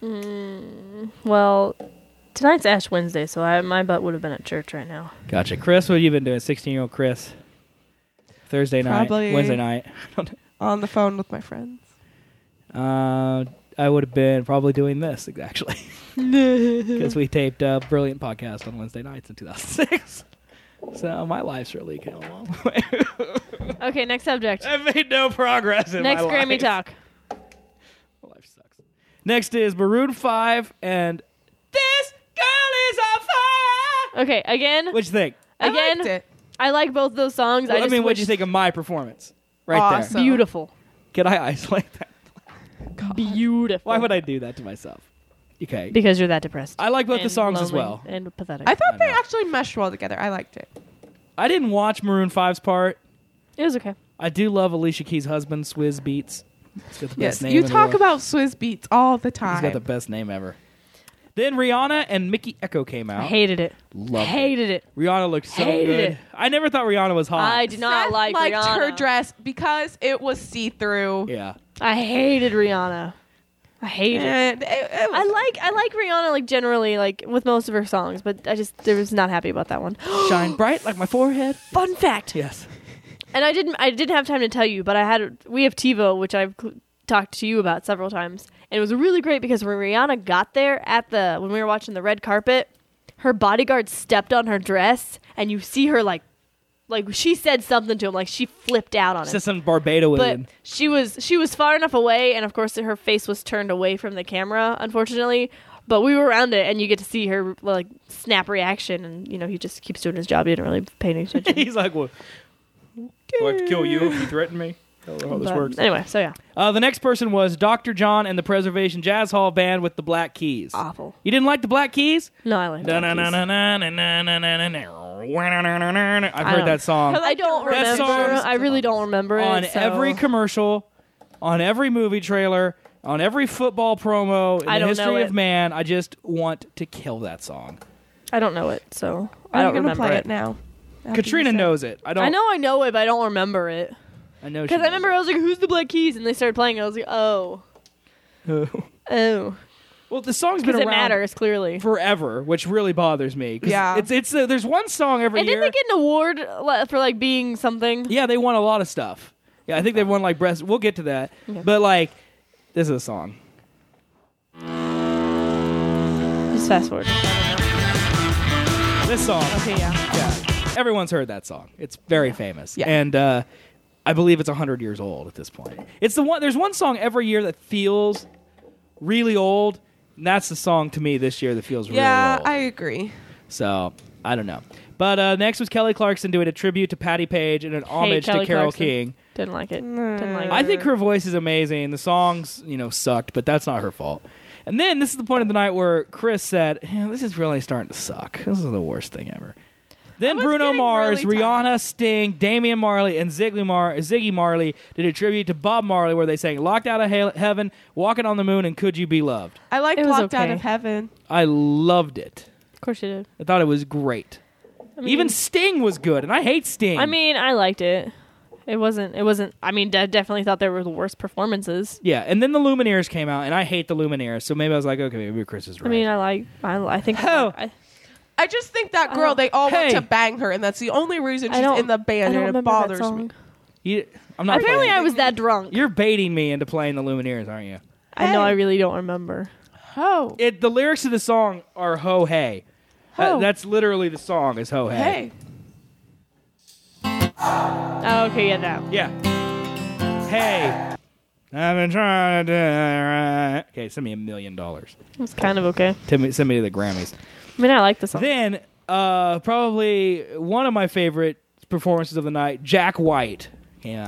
Well, tonight's Ash Wednesday, so my butt would have been at church right now. Gotcha. Chris, what have you been doing, 16-year-old Chris? Thursday night, Probably Wednesday night. On the phone with my friends. I would have been probably doing this, actually. Because we taped a brilliant podcast on Wednesday nights in 2006. So my life's really come a long way. Okay, next subject. I've made no progress in Next my life. Grammy talk. My life sucks. Next is Maroon 5 and This Girl Is on Fire. Okay, again. What'd you think? I Again, liked it. I like both those songs. Well, I just mean, what'd wish- you think of my performance? Right Awesome. there. Beautiful. Can I isolate that? Beautiful. Why would I do that to myself? Okay. Because you're that depressed. I like both the And songs as lonely well. And pathetic. I thought I they know. actually meshed well together. I liked it. I didn't watch Maroon 5's part. It was okay. I do love Alicia Keys' husband, Swizz Beats. He's got the Yes, best name you in the talk world. about Swizz Beats all the He's got time. the best name ever. Then Rihanna and Mickey Echo came out. I hated it. Loved Hated it. Rihanna looked so Hated good. it. I never thought Rihanna was hot. I did not Seth like liked Rihanna. her dress because it was see-through. Yeah. I hated Rihanna. I hated it. And it was, I like Rihanna like generally like with most of her songs, but I was not happy about that one. Shine bright like my forehead. Fun fact. Yes. And I didn't have time to tell you, but we have TiVo, which I've talked to you about several times, and it was really great because when Rihanna got there when we were watching the red carpet, her bodyguard stepped on her dress, and you see her like she said something to him, like she flipped out on him. It's just some Barbado But in. she was far enough away, and of course her face was turned away from the camera, unfortunately. But we were around it, and you get to see her like snap reaction, and he just keeps doing his job. He didn't really pay any attention. He's like, well, I'd like to kill you if you threaten me. I don't know how this But works. anyway, so yeah, The next person was Dr. John and the Preservation Jazz Hall Band with the Black Keys. awful. You didn't like the Black Keys? No, I like that. I've heard that song I don't That remember. song's I really don't remember on it. So. every commercial, on every movie trailer, on every football promo in I the don't know history it. of man. I just want to kill that song. I don't know it, so I I'm don't going to remember play it. it now. after Katrina you said- knows it. I don't. I know it, but I don't remember it. I know. Because I remember I was like, "Who's the Black Keys?" and they started playing. And I was like, "Oh, oh." Well, the song's been Because it around matters clearly. forever, which really bothers me. 'Cause Yeah. it's there's one song every And year. didn't they get an award for like being something? Yeah, they won a lot of stuff. Yeah, I think they've won like breast. We'll get to that. Okay. But like, this is a song. Just fast forward. This song. Okay, yeah. Yeah, everyone's heard that song. It's very famous. Yeah. And I believe it's 100 years old at this point. It's the one. There's one song every year that feels really old, and that's the song to me this year that feels really Yeah, old. I agree. So I don't know. But next was Kelly Clarkson doing a tribute to Patti Page and an homage to Kelly Carole Clarkson. King. Didn't like it. Didn't like it. I think her voice is amazing. The songs, sucked, but that's not her fault. And then this is the point of the night where Chris said, "This is really starting to suck. This is the worst thing ever." Then was Bruno getting Mars, really tired. Rihanna, Sting, Damian Marley, and Ziggy Marley did a tribute to Bob Marley where they sang "Locked Out of Heaven," "Walking on the Moon," and "Could You Be Loved." I liked It was Locked Out okay. of Heaven. I loved it. Of course you did. I thought it was great. I mean, Even Sting was good, and I hate Sting. I mean, I liked it. It wasn't. I mean, I definitely thought there were the worst performances. yeah. And then the Lumineers came out, and I hate the Lumineers, so maybe I was like, okay, maybe Chris is right. I mean, I think. Oh. I just think that girl, Oh, they all want hey. to bang her, and that's the only reason I she's don't- in the I band, don't and it remember that bothers song. me. I'm not Apparently, playing. I was that drunk. You're baiting me into playing the Lumineers, aren't you? I know. Hey. I really don't remember. Oh, The lyrics of the song are "Ho Hey." Ho. That's literally the song is "Ho Hey." hey. Oh, okay, yeah, that. Yeah. Hey, I've been trying to do it right. Okay, send me $1 million. It's kind of okay. Send me to the Grammys. I mean, I like the song. Then, probably one of my favorite performances of the night, Jack White came out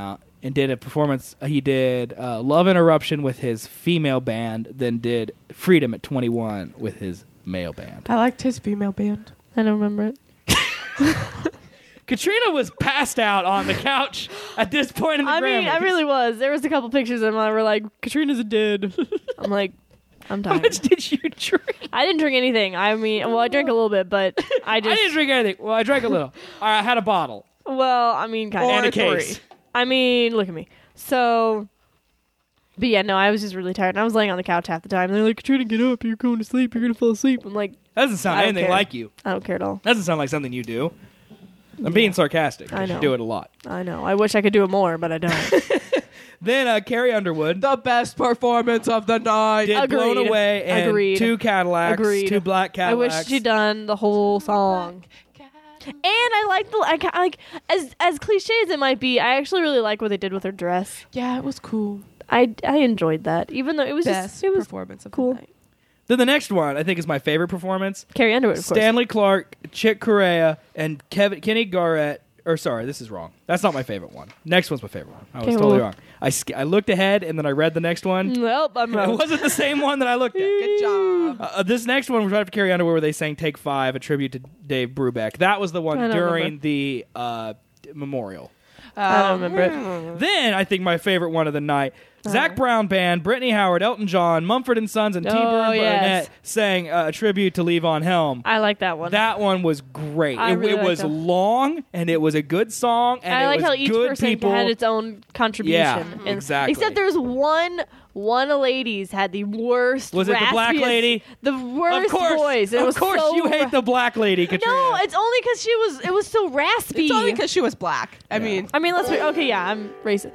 and did a performance. He did Love Interruption with his female band, then did Freedom at 21 with his male band. I liked his female band. I don't remember it. Katrina was passed out on the couch at this point in the I mean, I Grammys. really was. There was a couple pictures of mine where like Katrina's dead. I'm like, I'm How tired. much did you drink? I didn't drink anything. I mean, well, I drank a little bit, but I just. I didn't drink anything. Well, I drank a little. I had a bottle. Well, I mean, kind And of. a case. I mean, look at me. So, but yeah, no, I was just really tired, and I was laying on the couch half the time. And they're like, Katrina, get up. You're going to sleep. You're going to fall asleep. I'm like, That doesn't sound I don't anything care. like you. I don't care at all. That doesn't sound like something you do. I'm being sarcastic. I know. You do it a lot. I know. I wish I could do it more, but I don't. Then Carrie Underwood The best performance of the night. did Blown Agreed. Away and Agreed. 2 Cadillacs, Agreed. 2 black I wish Cadillacs. she'd done the whole song. And I like I like as cliche as it might be, I actually really like what they did with her dress. Yeah, it was cool. I enjoyed that, even though it was Best just it was performance of cool. the night. Then the next one, I think, is my favorite performance. Carrie Underwood, of course. Stanley Clark, Chick Corea, and Kenny Garrett. Or sorry, this is wrong. That's not my favorite one. Next one's my favorite one. I was Okay, totally well- wrong. I looked ahead and then I read the next one. Nope, I'm It wrong. wasn't the same one that I looked at. Good job. This next one was right after Carrie Underwood, where they sang "Take 5," a tribute to Dave Brubeck. That was the one I don't during remember. the memorial. I don't remember it. Then I think my favorite one of the night, Zach Brown Band, Brittany Howard, Elton John, Mumford & Sons, and T. Oh, Byrne yes. Burnett sang a tribute to Levon Helm. I like that one. That one was great. I It, really it like was that. long, and it was a good song, and I it like was how each good person people. had its own contribution. Yeah, And- exactly. Except there's one ladies had the worst. Was it the black raspiest- lady? The worst Of course, voice. It of was course, so you hate the black lady, Katrina. No, it's only because it was so raspy. It's only because she was black. I mean, I mean, let's be okay. Yeah, I'm racist.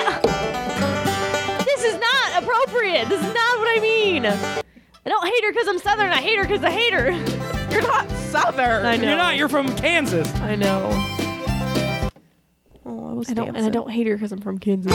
This is not appropriate. This is not what I mean. I don't hate her because I'm Southern. I hate her because I hate her. you're not Southern. I know. You're not. You're from Kansas. I know. Oh, I was I don't hate her because I'm from Kansas.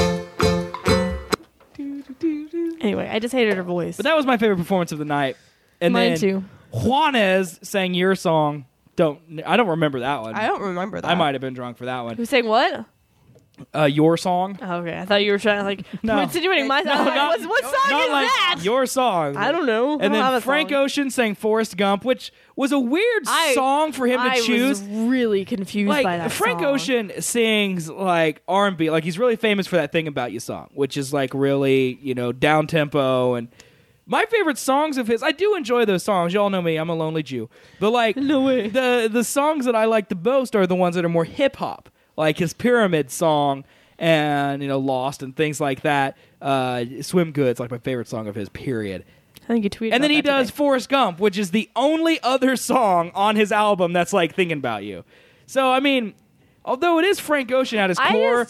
Anyway, I just hated her voice. But that was my favorite performance of the night. And Mine then too. Juanes sang "Your Song." I don't remember that one. I don't remember that. I might have been drunk for that one. Who's saying what? "Your Song." Oh, okay, I thought you were trying to like No. insinuating my song. not- What song Not is like that? "Your Song." I don't know. I And don't have then a Frank song. Ocean sang "Forrest Gump," which was a weird song for him to I choose. was really confused by Like that Frank song. Ocean sings like R&B, like he's really famous for that "Thing About You" song, which is like really down tempo. And my favorite songs of his, I do enjoy those songs. Y'all know me, I'm a lonely Jew. But like No way. the songs that I like the most are the ones that are more hip hop, like his Pyramid song and Lost and things like that. Swim Good's like my favorite song of his. Period. I think you tweeted. And then about he that does today. Forrest Gump, which is the only other song on his album that's like thinking about you. So I mean, although it is Frank Ocean at his core,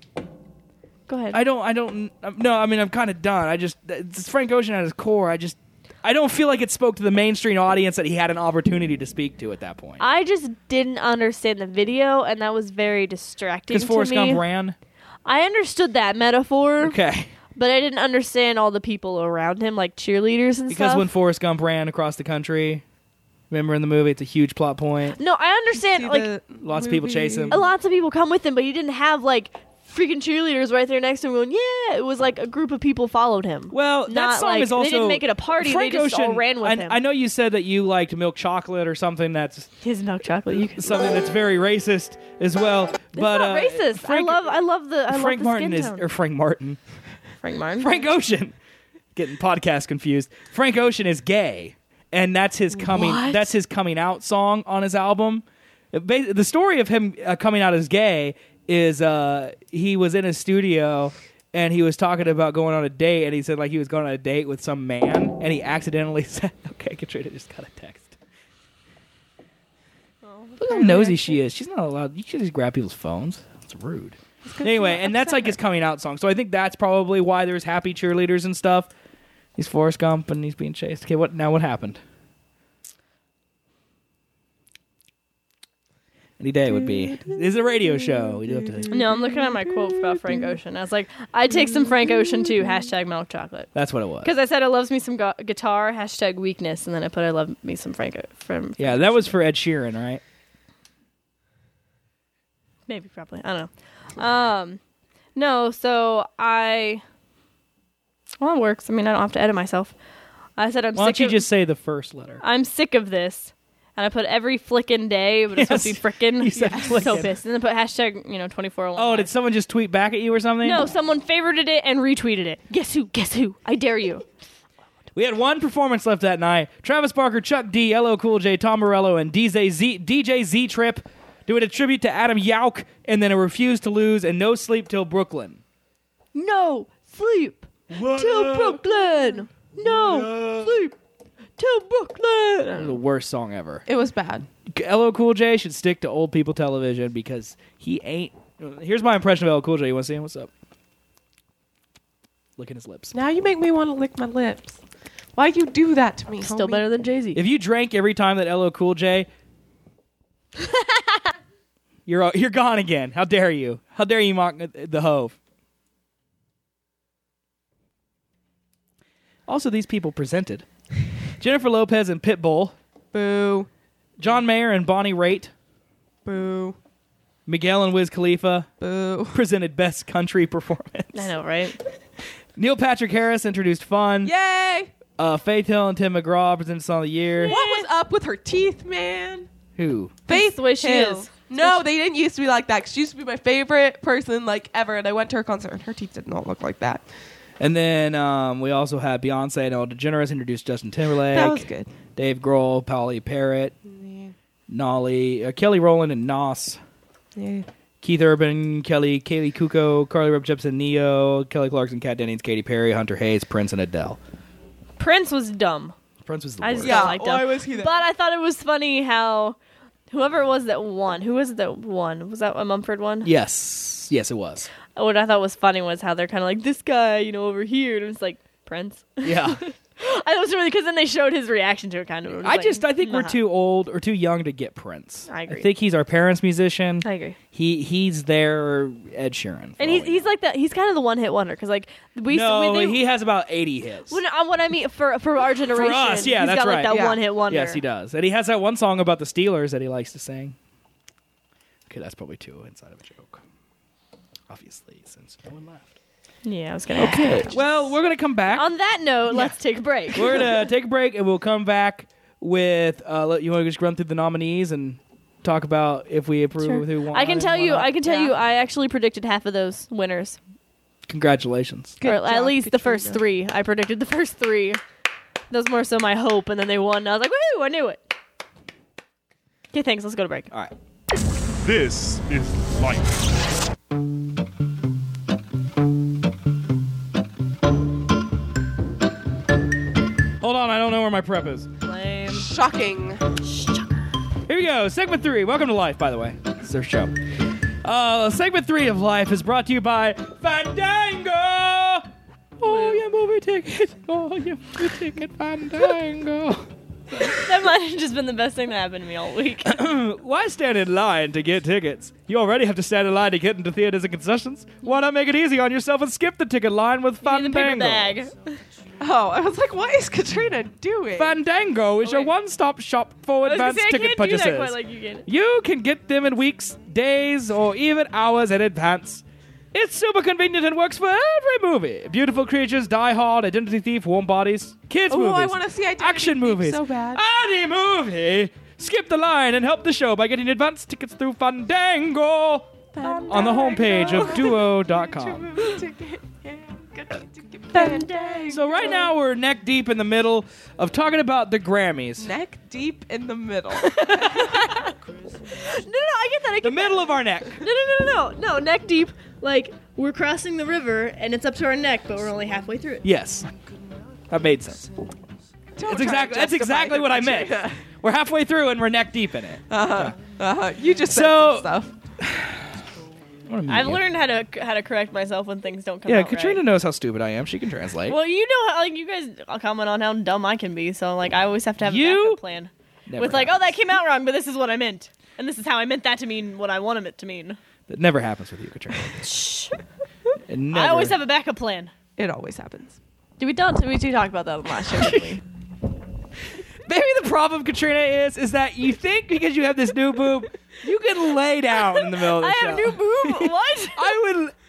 Go ahead. I don't. No, I mean I'm kind of done. It's Frank Ocean at his core. I don't feel like it spoke to the mainstream audience that he had an opportunity to speak to at that point. I just didn't understand the video, and that was very distracting Because to Forrest me. Gump ran. I understood that metaphor, Okay. but I didn't understand all the people around him, like cheerleaders and Because stuff. when Forrest Gump ran across the country, remember in the movie, it's a huge plot point. no, I understand. See Like the Lots of people movie? chase him. lots of people come with him, but he didn't have like freaking cheerleaders right there next to him going, yeah. It was like a group of people followed him. Well, that Not song like, is also. they didn't make it a party. Frank they just all Ocean, ran with him. I know you said that you liked milk chocolate or something that's His milk chocolate. You can. something that's very racist as well. It's But not racist. Frank, I love the Frank Martin skin is tone. or Frank Martin. Frank Martin. Frank Ocean. Getting podcast confused. Frank Ocean is gay, and that's his coming. What? That's his coming out song on his album. The story of him coming out as gay is he was in his studio and he was talking about going on a date, and he said like he was going on a date with some man, and he accidentally said, "Okay, Katrina just got a text." Look how nosy she is. She's not allowed. You should just grab people's phones. It's rude. Anyway, and that's like his coming out song. So I think that's probably why there's happy cheerleaders and stuff. He's Forrest Gump and he's being chased. Okay, what happened? Any day would be. It's a radio show. We do have to. No, I'm looking at my quote about Frank Ocean. I was like, I'd take some Frank Ocean too. # milk chocolate. That's what it was. Because I said I loves me some guitar. # weakness. And then I put I love me some Frank. Yeah, that was for Ed Sheeran, right? Maybe, probably. I don't know. No, so well, it works. I mean, I don't have to edit myself. I said Why don't you just say the first letter? I'm sick of this. And I put every flickin' day, but it's supposed to be frickin'. You said flickin'. So pissed. And then put hashtag, 2401. Oh, did someone just tweet back at you or something? No, someone favorited it and retweeted it. Guess who? Guess who? I dare you. We had one performance left that night. Travis Barker, Chuck D, LL Cool J, Tom Morello, and DJ Z-Trip doing a tribute to Adam Yauch, and then a Refuse to Lose and No Sleep Till Brooklyn. No sleep till Brooklyn. No sleep till Brooklyn. That was the worst song ever. It was bad. LL Cool J should stick to old people television because he ain't... Here's my impression of LL Cool J. You want to see him? What's up? Licking his lips. Now you make me want to lick my lips. Why you do that to me? Still homie? better than Jay-Z. If you drank every time that LL Cool J... You're gone again. How dare you? How dare you mock the Hove? Also, these people presented Jennifer Lopez and Pitbull, Boo. John Mayer and Bonnie Raitt, Boo. Miguel and Wiz Khalifa Boo. presented Best Country Performance. I know, right? Neil Patrick Harris introduced Fun. Yay! Faith Hill and Tim McGraw presented Song of the Year. What was up with her teeth, man? Who? Faith the way she Hill. is. No, they didn't used to be like that. She used to be my favorite person ever, and I went to her concert, and her teeth did not look like that. And then we also had Beyonce and Ellen DeGeneres introduced Justin Timberlake. That was good. Dave Grohl, Polly Parrott, Nolly, Kelly Rowland and Nos. Yeah. Keith Urban, Kaylee Kuko, Carly Rae Jepsen, Neo, Kelly Clarkson, Kat Dennings, Katy Perry, Hunter Hayes, Prince, and Adele. Prince was dumb. Prince was the I worst. just Yeah, don't like why him. was he there? But I thought it was funny how whoever it was that won. Who was it that won? Was that a Mumford one? Yes, it was. What I thought was funny was how they're kind of like, this guy, over here. And it's like, Prince. Yeah. I was really, because then they showed his reaction to it kind of. I think we're too old or too young to get Prince. I agree. I think he's our parents' musician. I agree. He's their Ed Sheeran. And he's like that. He's kind of the one hit wonder because he has about 80 hits. What I mean for our generation, For us, yeah, he's that's got like right. that Yeah. one hit wonder. Yes, he does. And he has that one song about the Steelers that he likes to sing. Okay, that's probably too inside of a joke. Obviously, since no one laughed. Yeah, I was gonna. Okay. Well, we're gonna come back. On that note, let's take a break. We're gonna take a break and we'll come back with. You want to just run through the nominees and talk about if we approve Sure. of who won? I can tell you. Yeah. I actually predicted half of those winners, Congratulations. Good or at job, least the first Katrina. three. I predicted the first three. That was more so my hope, and then they won. And I was like, woohoo! I knew it. Okay, thanks. Let's go to break. All right. This is life. Hold on, I don't know where my prep is. Lame. Shocking. Here we go. Segment 3. Welcome to Life, by the way. This is their show. Segment 3 of Life is brought to you by Fandango. Oh, your movie ticket. Oh, your movie ticket, Fandango. That might have just been the best thing that happened to me all week. Why stand in line to get tickets? You already have to stand in line to get into theaters and concessions. Why not make it easy on yourself and skip the ticket line with In the paper Fandango? bag. Oh, I was like, what is Katrina doing? Fandango is your Okay. one-stop shop for I was gonna advanced say, I ticket can't do purchases. that quite like you can. You can get them in weeks, days, or even hours in advance. It's super convenient and works for every movie. Beautiful Creatures, Die Hard, Identity Thief, Warm Bodies, kids Oh, movies, I want to see Identity action Thief movies, so bad. any movie. Skip the line and help the show by getting advance tickets through Fandango on the homepage of Duo.com. So right now we're neck deep in the middle of talking about the Grammys. Neck deep in the middle. No, I get that. The middle of our neck. No, neck deep. Like, we're crossing the river, and it's up to our neck, but we're only halfway through it. Yes. That made sense. That's exactly what I meant. We're halfway through and we're neck deep in it. You just said So- some stuff. I've learned how to correct myself when things don't come Yeah, out Katrina right. knows how stupid I am. She can translate. Well, you know how, like, you guys comment on how dumb I can be, so, like, I always have to have a You- backup plan. Never With, like, oh, happens. that came out wrong, but this is what I meant. And this is how I meant that to mean what I wanted it to mean. That never happens with you, Katrina. It never. I always have a backup plan. It always happens. Did we talk about that on the last show, didn't we? Maybe the problem, Katrina, is that you think because you have this new boob, you can lay down in the middle of the I show. have new boob? What?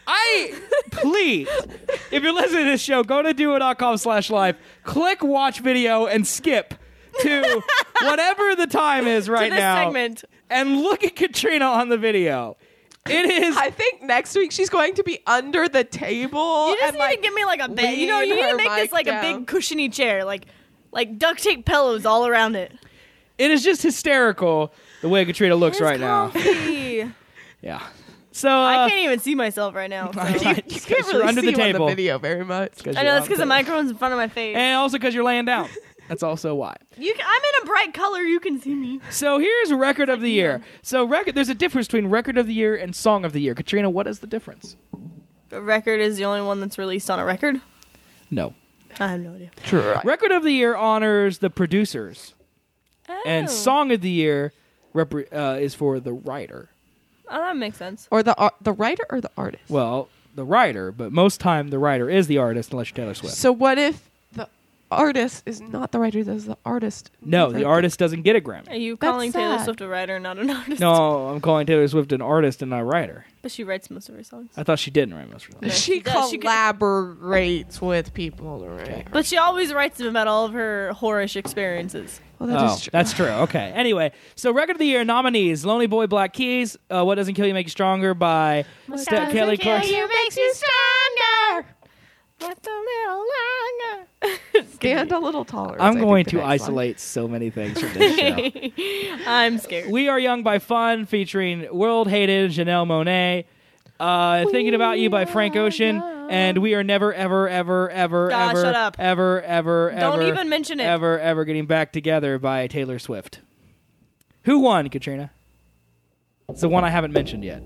Please, if you're listening to this show, go to duo.com/live, click watch video, and skip to whatever the time is right this now. segment. And look at Katrina on the video. It is. I think next week she's going to be under the table. You just and, need like, to give me like a bed. You lean need to her make this mic like a down. big cushiony chair, like duct tape pillows all around it. It is just hysterical the way Katrina looks right now. Comfy. Yeah. So I can't even see myself right now. So. You can't you're really under see the you on table. the video very much. I know that's because the microphone's in front of my face. And also because you're laying down. That's also why. I'm in a bright color. You can see me. So here's record of the year. So there's a difference between record of the year and song of the year. Katrina, what is the difference? The record is the only one that's released on a record. No. I have no idea. True. Record of the year honors the producers, and song of the year is for the writer. Oh, that makes sense. Or the writer or the artist? Well, the writer, but most time the writer is the artist, unless you're Taylor Swift. So what if the artist is not the writer, that's the artist? No, the artist doesn't get a Grammy. Are you That's calling Taylor sad. Swift a writer, not an artist? No, I'm calling Taylor Swift an artist and not a writer. But she writes most of her songs. I thought she didn't write most of them. She does. She could- collaborates with people, right? But she always writes about all of her whorish experiences. Well, that is true. That's true. Okay. Anyway, so record of the year nominees: Lonely Boy, Black Keys, What Doesn't Kill You Make You Stronger by Kelly Clarkson. makes you stronger. Just a little longer. Stand a little taller. I'm is, I going think, to the next isolate so many things from this show. I'm scared. We Are Young by Fun, featuring World Hated Janelle Monáe. Thinking About You by Frank Ocean. And We Are Never, Ever, Ever, Ever, God, Ever, shut up. Ever, Ever, Don't Ever, even mention it. Ever, Ever Getting Back Together by Taylor Swift. Who won, Katrina? It's the one I haven't mentioned yet.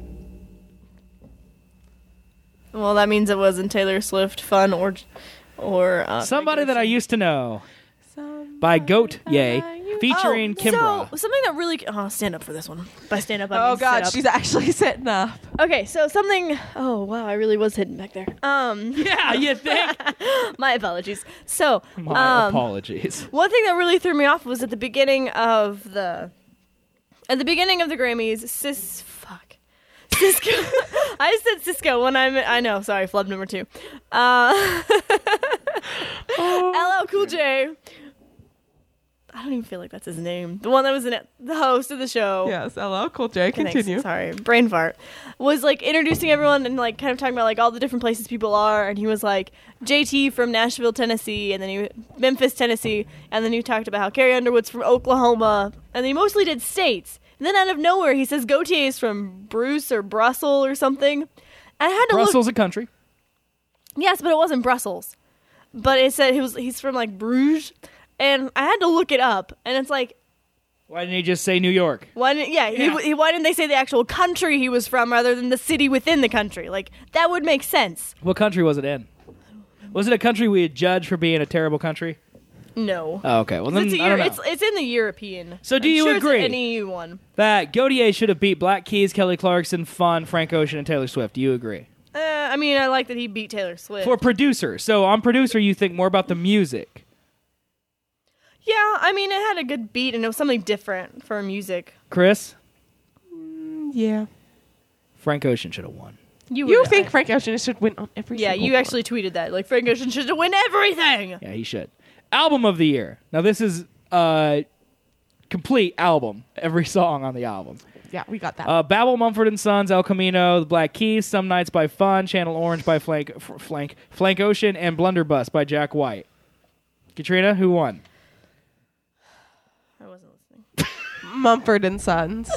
Well, that means it wasn't Taylor Swift, Fun, or Somebody that I used to know one. by Goat Yay, featuring Kimbra. So something that really stand up for this one. By stand up, I Oh mean God, sit up. she's actually sitting up. Okay, so something. Oh wow, I really was hidden back there. Yeah, you think? My apologies. So My apologies. one thing that really threw me off was at the beginning of the Grammys. Cisco. I said Cisco when I know. Sorry, flub number 2. LL Cool J. I don't even feel like that's his name. The one that was in it, the host of the show. Yes, LL Cool J. Thanks. Continue. Sorry, brain fart. Was like introducing everyone and like kind of talking about like all the different places people are, and he was like JT from Nashville, Tennessee, and then Memphis, Tennessee, and then he talked about how Carrie Underwood's from Oklahoma, and then he mostly did states. And then out of nowhere, he says Gautier is from Bruce or Brussels or something. And I had to Brussels, a country. Yes, but it wasn't Brussels. But it said he's from like Bruges, and I had to look it up, and it's like, Why didn't he just say New York? why didn't they say the actual country he was from rather than the city within the country? Like that would make sense. What country was it in? Was it a country we had judged for being a terrible country? No. Oh, okay. Well, then I don't know. It's in the European. So do I'm you sure agree? It's an EU one. That Gautier should have beat Black Keys, Kelly Clarkson, Fun, Frank Ocean, and Taylor Swift. Do you agree? I mean, I like that he beat Taylor Swift. For producer. So on producer, you think more about the music. Yeah, I mean, it had a good beat and it was something different for music. Chris? Yeah. Frank Ocean should have won. You think Frank Ocean should win on every Yeah, single you one. actually tweeted that. Like, Frank Ocean should win everything. Yeah, he should. Album of the year. Now, this is complete album. Every song on the album. Yeah, we got that. Babel, Mumford & Sons, El Camino, The Black Keys, Some Nights by Fun, Channel Orange by Flank Ocean, and Blunderbuss by Jack White. Katrina, who won? I wasn't listening. Mumford and Sons.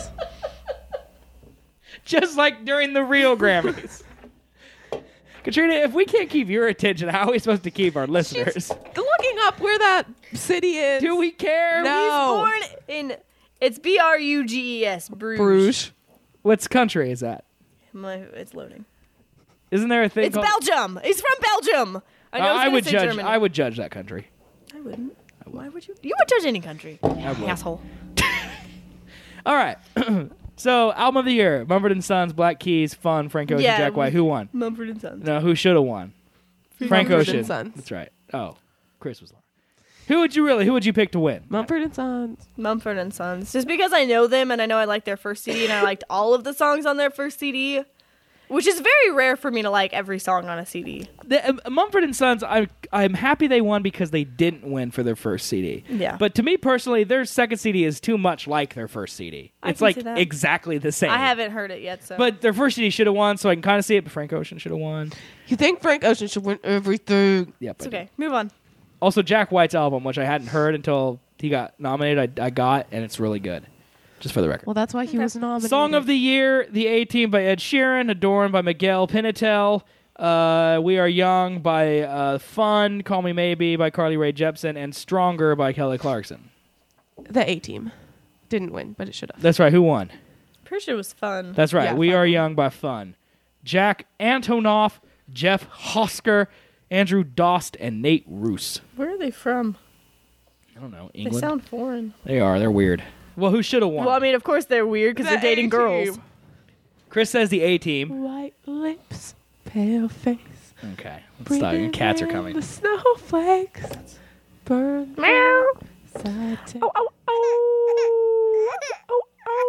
Just like during the real Grammys. Katrina, if we can't keep your attention, how are we supposed to keep our listeners? Looking up where that city is. Do we care? No. Born in... It's Bruges. Bruges. What country is that? It's loading. Isn't there a thing It's called... Belgium. He's from Belgium. I know I would say judge. Germany. I would judge that country. I wouldn't. Why would you? You would judge any country. I would. Asshole. All right. So, album of the year: Mumford & Sons, Black Keys, Fun, Frank Ocean, Yeah, Jack White. Who won? Mumford & Sons. No, who should have won? Frank Mumford Ocean. and Sons. That's right. Oh, Chris was wrong. Who would you pick to win? Mumford and Sons. Mumford & Sons. Just because I know them and I know I like their first CD and I liked all of the songs on their first CD. which is very rare for me to like every song on a CD. Mumford & Sons, I'm happy they won because they didn't win for their first CD. Yeah. But to me personally, their second CD is too much like their first CD. I It's can like see that. exactly the same. I haven't heard it yet, so. But their first CD should have won, so I can kind of see it. But Frank Ocean should have won. You think Frank Ocean should win everything? Yep. it's okay. Move on. Also, Jack White's album, which I hadn't heard until he got nominated, I got, and it's really good. Just for the record. Well, that's why he was nominated. Song of the Year, The A-Team by Ed Sheeran, Adorn by Miguel Pinatel, We Are Young by Fun, Call Me Maybe by Carly Rae Jepsen, and Stronger by Kelly Clarkson. The A-Team didn't win, but it should have. That's right. Who won? Pretty sure it was fun. That's right. Yeah, We Fun. Are Young by Fun. Jack Antonoff, Jeff Hosker, Andrew Dost, and Nate Roos. Where are they from? I don't know. They England? sound foreign. They are. They're weird. Well, who should have won? Well, I mean, of course they're weird because they're dating girls. Chris says the A-Team. White lips, pale face. Okay. Let's stop. Your cats are coming. The snowflakes burn. Meow. Side to Oh, oh, oh. Oh,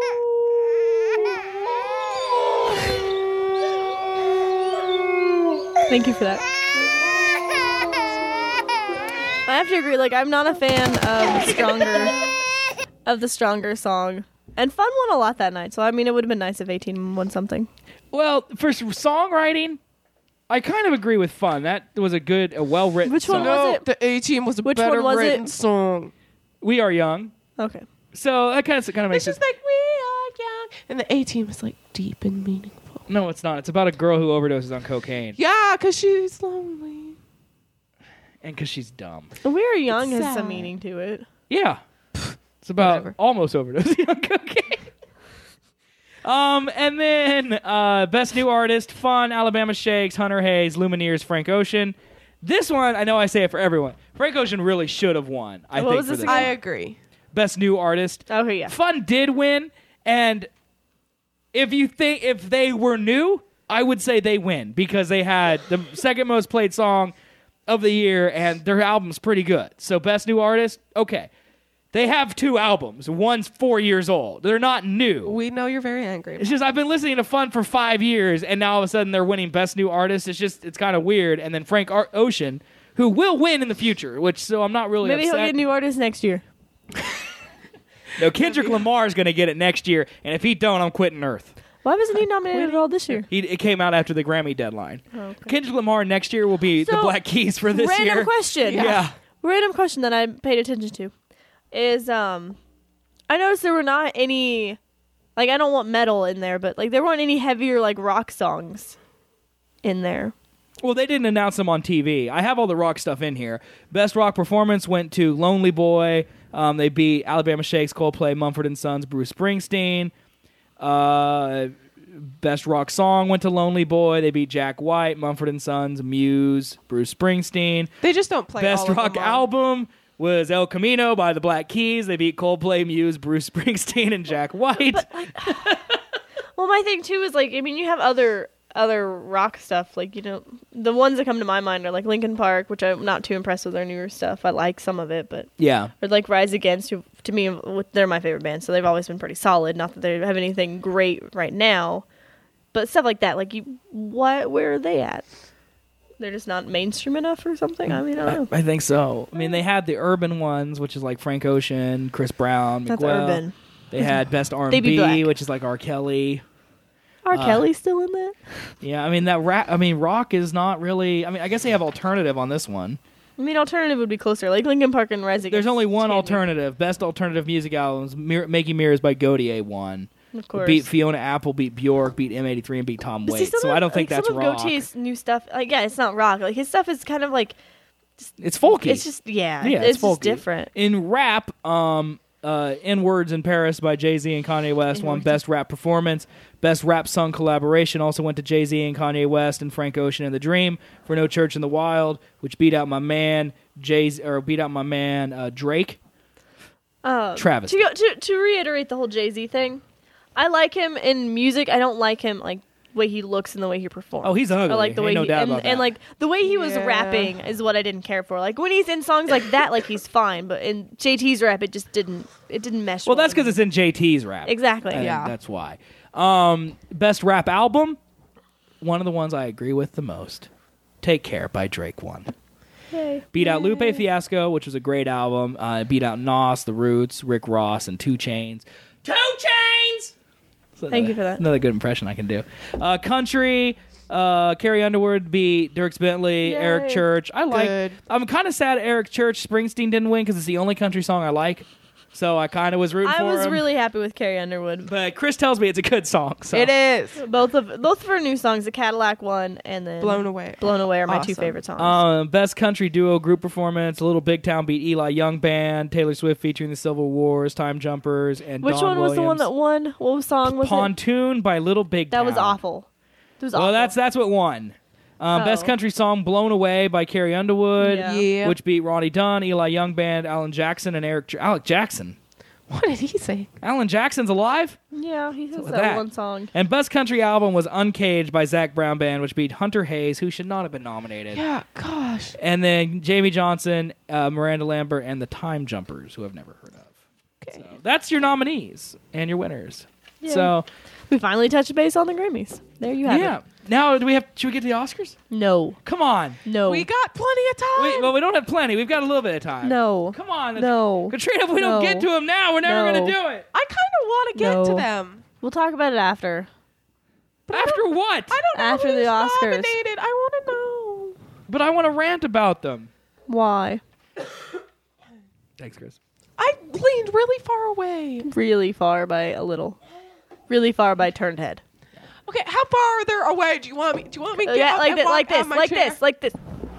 oh. Thank you for that. I have to agree. Like, I'm not a fan of the Stronger song. And Fun won a lot that night, so I mean, it would have been nice if 18 won something. Well, for songwriting, I kind of agree with Fun. That was a well-written Which one song. was it? The A-Team was a Which better one was written it? song. We Are Young. Okay. So that kind of makes It's just sense. like we are young, and the A-Team is like deep and meaningful. No, it's not. It's about a girl who overdoses on cocaine. Yeah, because she's lonely. And because she's dumb. We Are Young It's has some sad. meaning to it. Yeah. It's about Whatever. almost overdosing on cocaine. And then Best New Artist, Fun, Alabama Shakes, Hunter Hayes, Lumineers, Frank Ocean. This one, I know I say it for everyone. Frank Ocean really should have won, I What think, was for this this again? I one. agree. Best New Artist. Okay, yeah. Fun did win, and if they were new, I would say they win because they had the second most played song of the year, and their album's pretty good. So Best New Artist, okay. They have 2 albums. One's 4 years old. They're not new. We know you're very angry. It's just I've been listening to Fun for 5 years, and now all of a sudden they're winning Best New Artist. It's kind of weird. And then Frank Ocean, who will win in the future, so I'm not really Maybe upset. he'll get new artists next year. No, Kendrick Lamar is going to get it next year, and if he don't, I'm quitting Earth. Why wasn't he nominated at all this year? It came out after the Grammy deadline. Okay. Kendrick Lamar next year will be the So, Black Keys for this Random year. question. Yeah. Random question that I paid attention to is I noticed there were not any, like, I don't want metal in there, but like there weren't any heavier like rock songs in there. Well, they didn't announce them on TV. I have all the rock stuff in here. Best rock performance went to Lonely Boy. They beat Alabama Shakes, Coldplay, Mumford & Sons, Bruce Springsteen. Best rock song went to Lonely Boy. They beat Jack White, Mumford & Sons, Muse, Bruce Springsteen. They just don't play Best all of rock them on- album was El Camino by the Black Keys. They beat Coldplay, Muse, Bruce Springsteen, and Jack White. Well, my thing too is like, I mean, you have other rock stuff, like, you know, the ones that come to my mind are like Linkin Park, which I'm not too impressed with their newer stuff. I like some of it, but Yeah. or like Rise Against, who to me they're my favorite band, so they've always been pretty solid. Not that they have anything great right now, but stuff like that, like where are they at? They're just not mainstream enough or something. I mean, I don't know. I think so. I mean, they had the urban ones, which is like Frank Ocean, Chris Brown, That's Miguel. urban. They had Best They be R&B, black. which is like R. Kelly. R. Kelly's still in that? Yeah, I mean rock is not really. I mean, I guess they have alternative on this one. I mean, alternative would be closer, like Linkin Park and Rise Against. There's only one can't be. alternative. Best alternative music albums. Making Mirrors by Gaudier won. Of course. Beat Fiona Apple, beat Bjork, beat M83, and beat Tom But see, Waits. some So of- I don't think like, that's some of rock. Gautier's new stuff. Like, yeah, it's not rock. Like his stuff is kind of like It's folky. it's just yeah, it's folky. just different. In rap, In Words in Paris by Jay-Z and Kanye West won Best Rap Performance. Best Rap Song Collaboration also went to Jay-Z and Kanye West and Frank Ocean and The Dream for No Church in the Wild, which beat out my man Drake. Travis. To reiterate the whole Jay-Z thing, I like him in music. I don't like him like the way he looks and the way he performs. Oh, he's ugly. I like the Ain't way no he doubt and, about that. and like the way he was Yeah. rapping is what I didn't care for. Like when he's in songs like that, like he's fine, but in JT's rap, it just didn't mesh. Well, that's with because me. it's in JT's rap. Exactly. And Yeah. that's why. Best Rap Album, one of the ones I agree with the most. Take Care by Drake won. Yay. Beat out Lupe Fiasco, which was a great album. Beat out Nas, The Roots, Rick Ross, and 2 Chainz. 2 Chainz! Thank you for that. Another good impression I can do. Country, Carrie Underwood beat Dierks Bentley, Yay. Eric Church. Good. I'm kind of sad Eric Church Springsteen didn't win because it's the only country song I like. So I kind of was rooting for I was him. really happy with Carrie Underwood. But Chris tells me it's a good song. So. It is. Both of her new songs, the Cadillac one and then Blown Away. Blown Away are my two Awesome. favorite songs. Best country duo group performance: Little Big Town beat Eli Young Band, Taylor Swift featuring the Civil Wars, Time Jumpers, and Which Don one was the one Williams. that won? What song was it? Pontoon by Little Big Town. That was awful. It was Well, awful. that's what won. Best country song: Blown Away by Carrie Underwood, Yeah. Yeah. which beat Ronnie Dunn, Eli Young Band, Alan Jackson, and Alec Jackson. What did he say? Alan Jackson's alive. Yeah, he has with that that? one song. And best country album was Uncaged by Zach Brown Band, which beat Hunter Hayes, who should not have been nominated. Yeah, gosh. And then Jamie Johnson, Miranda Lambert, and the Time Jumpers, who I've never heard of. Okay. So that's your nominees and your winners. Yeah. So We finally touched base on the Grammys. There you have yeah. it. Now should we get to the Oscars? No. Come on. No. We got plenty of time. We don't have plenty. We've got a little bit of time. No. Come on. No. Katrina, if we don't No. get to them now, we're never No. going to do it. I kind of want to get to No. them. We'll talk about it after. After what? I don't know After who's the Oscars. nominated. I want to know. But I want to rant about them. Why? Thanks, Chris. I leaned really far away. Really far by a little. Really far by turned head. Okay, how farther away do you want me? Do you want me to get Yeah, up like and this, walk like out this, my like chair? this, like this.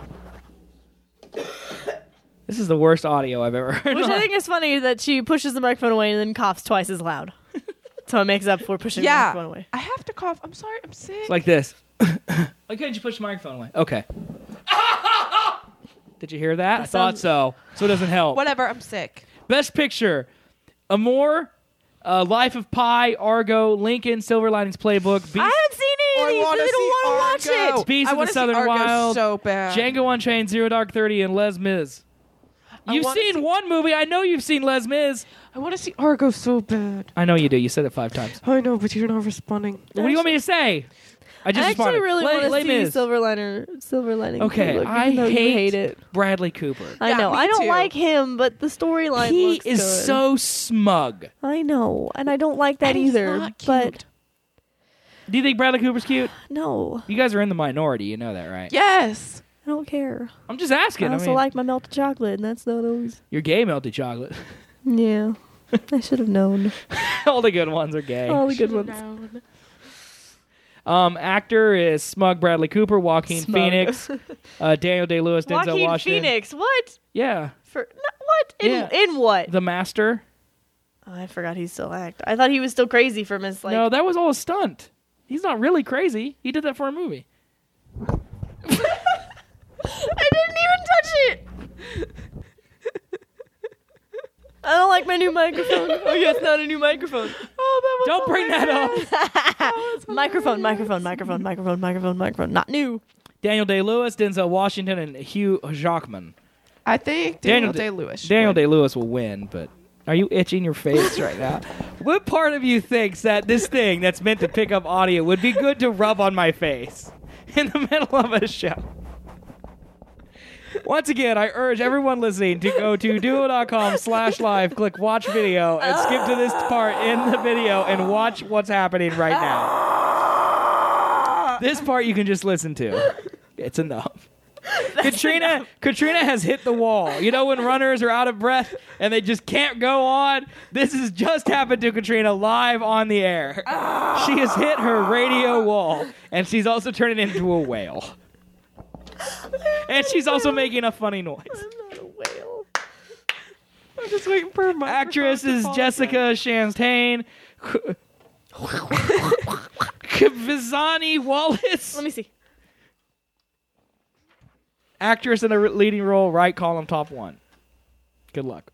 This is the worst audio I've ever heard. Which I think is funny that she pushes the microphone away and then coughs twice as loud. So it makes up for pushing the microphone Yeah, away. I have to cough. I'm sorry. I'm sick. It's like this. Why couldn't you push the microphone away? Okay. Did you hear that? I thought so. So it doesn't help. Whatever. I'm sick. Best Picture: Amour, Life of Pi, Argo, Lincoln, Silver Linings Playbook, I haven't seen any of these. I don't want to watch it. Beast I of the wanna see Southern Argo Wild, so bad. Django Unchained, Zero Dark 30, and Les Mis. You've wanna seen see- one movie. I know you've seen Les Mis. I want to see Argo so bad. I know you do. You said it 5 times. I know, but you're not responding. What do you want me to say? I just I responded. actually really want to Les see Mis. Silver Lining. Okay, Playbook, I even though you hate it. Bradley Cooper. I Yeah, know. me I don't too. like him, but the storyline He looks is good. so smug. I know, and I don't like that And he's either. not cute. But Do you think Bradley Cooper's cute? no, You guys are in the minority. You know that, right? Yes. I don't care. I'm just asking. I also mean, like my melted chocolate, and that's not always. you're gay melted chocolate. Yeah, I should have known. All the good ones are gay. All the good Should've ones. known. Actor is smug Bradley Cooper, Joaquin Smug. Phoenix, Daniel Day-Lewis, Denzel Joaquin Washington. Phoenix. What? Yeah, What? In what? The Master. Oh, I forgot he's still act. I thought he was still crazy from his like. No, that was all a stunt. He's not really crazy. He did that for a movie. I didn't even touch it. I don't like my new microphone. Oh yeah, it's not a new microphone. Oh, that was Don't bring that up. Microphone. Not new. Daniel Day-Lewis, Denzel Washington, and Hugh Jackman. I think Daniel Day-Lewis. Daniel Day-Lewis will win, but are you itching your face right now? What part of you thinks that this thing that's meant to pick up audio would be good to rub on my face in the middle of a show? Once again, I urge everyone listening to go to duo.com/live, click watch video, and skip to this part in the video and watch what's happening right now. This part you can just listen to. It's enough. Katrina has hit the wall. You know when runners are out of breath and they just can't go on? This has just happened to Katrina live on the air. She has hit her radio wall, and she's also turning into a whale. And she's also making a funny noise. I'm not a whale. I'm just waiting for a microphone Actress to is fall Jessica Chastain. Kavizani Wallace. Let me see. Actress in a leading role, right column, top 1. Good luck.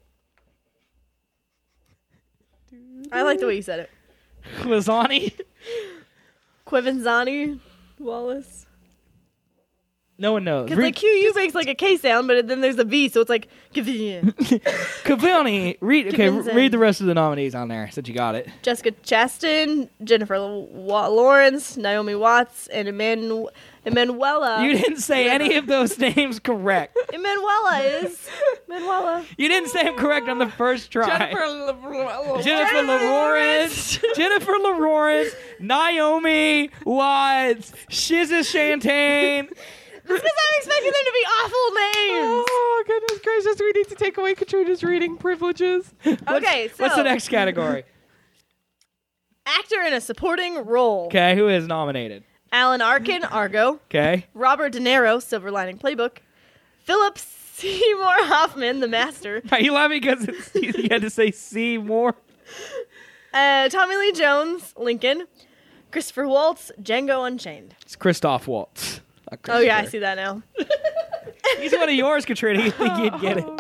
I like the way you said it. Kavizani. Quivanzani Wallace. No one knows. Because like QU makes like a K sound, but then there's a V, so it's like Kavini. Cavani. Read Kavinzen. read the rest of the nominees on there since you got it. Jessica Chastain, Jennifer Lawrence, Naomi Watts, and Emanuela. You didn't say any of those names correct. Emanuela. You didn't say them correct on the first try. Jennifer Lawrence, Naomi Watts, Shizza Shantain. Because I'm expecting them to be awful names. Oh, goodness gracious. We need to take away Katrina's reading privileges. Okay, so What's the next category? actor in a supporting role. Okay, who is nominated? Alan Arkin, Argo. Okay. Robert De Niro, Silver Lining Playbook. Philip Seymour Hoffman, The Master. Are you laughing because you had to say C more? Tommy Lee Jones, Lincoln. Christopher Waltz, Django Unchained. It's Christoph Waltz. Oh yeah, I see that now. He's one of yours, Katrina. You think you'd get it? Oh,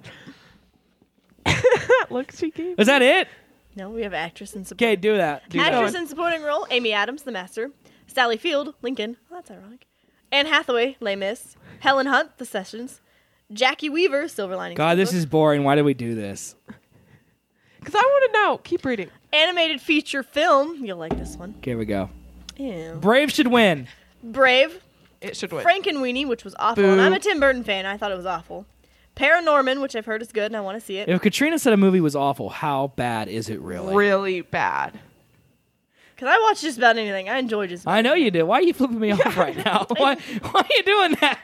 God. Look, she gave. Is that it? No, we have actress in Okay, supporting. do that. Do Actress that. in supporting role: Amy Adams, The Master. Sally Field, Lincoln. Oh, that's ironic. Anne Hathaway, Les Mis. Helen Hunt, The Sessions. Jackie Weaver, Silver Lining. God, this Playbook. is boring. Why did we do this? Because I want to know. Keep reading. Animated feature film. You'll like this one. Here we go. Ew. Brave should win. Brave. It should win. Frankenweenie, which was awful. Boo. And I'm a Tim Burton fan. I thought it was awful. Paranorman, which I've heard is good and I want to see it. If Katrina said a movie was awful, how bad is it really? Really bad. Because I watch just about anything. I enjoy just about I know you do. Why are you flipping me off right now? Why are you doing that?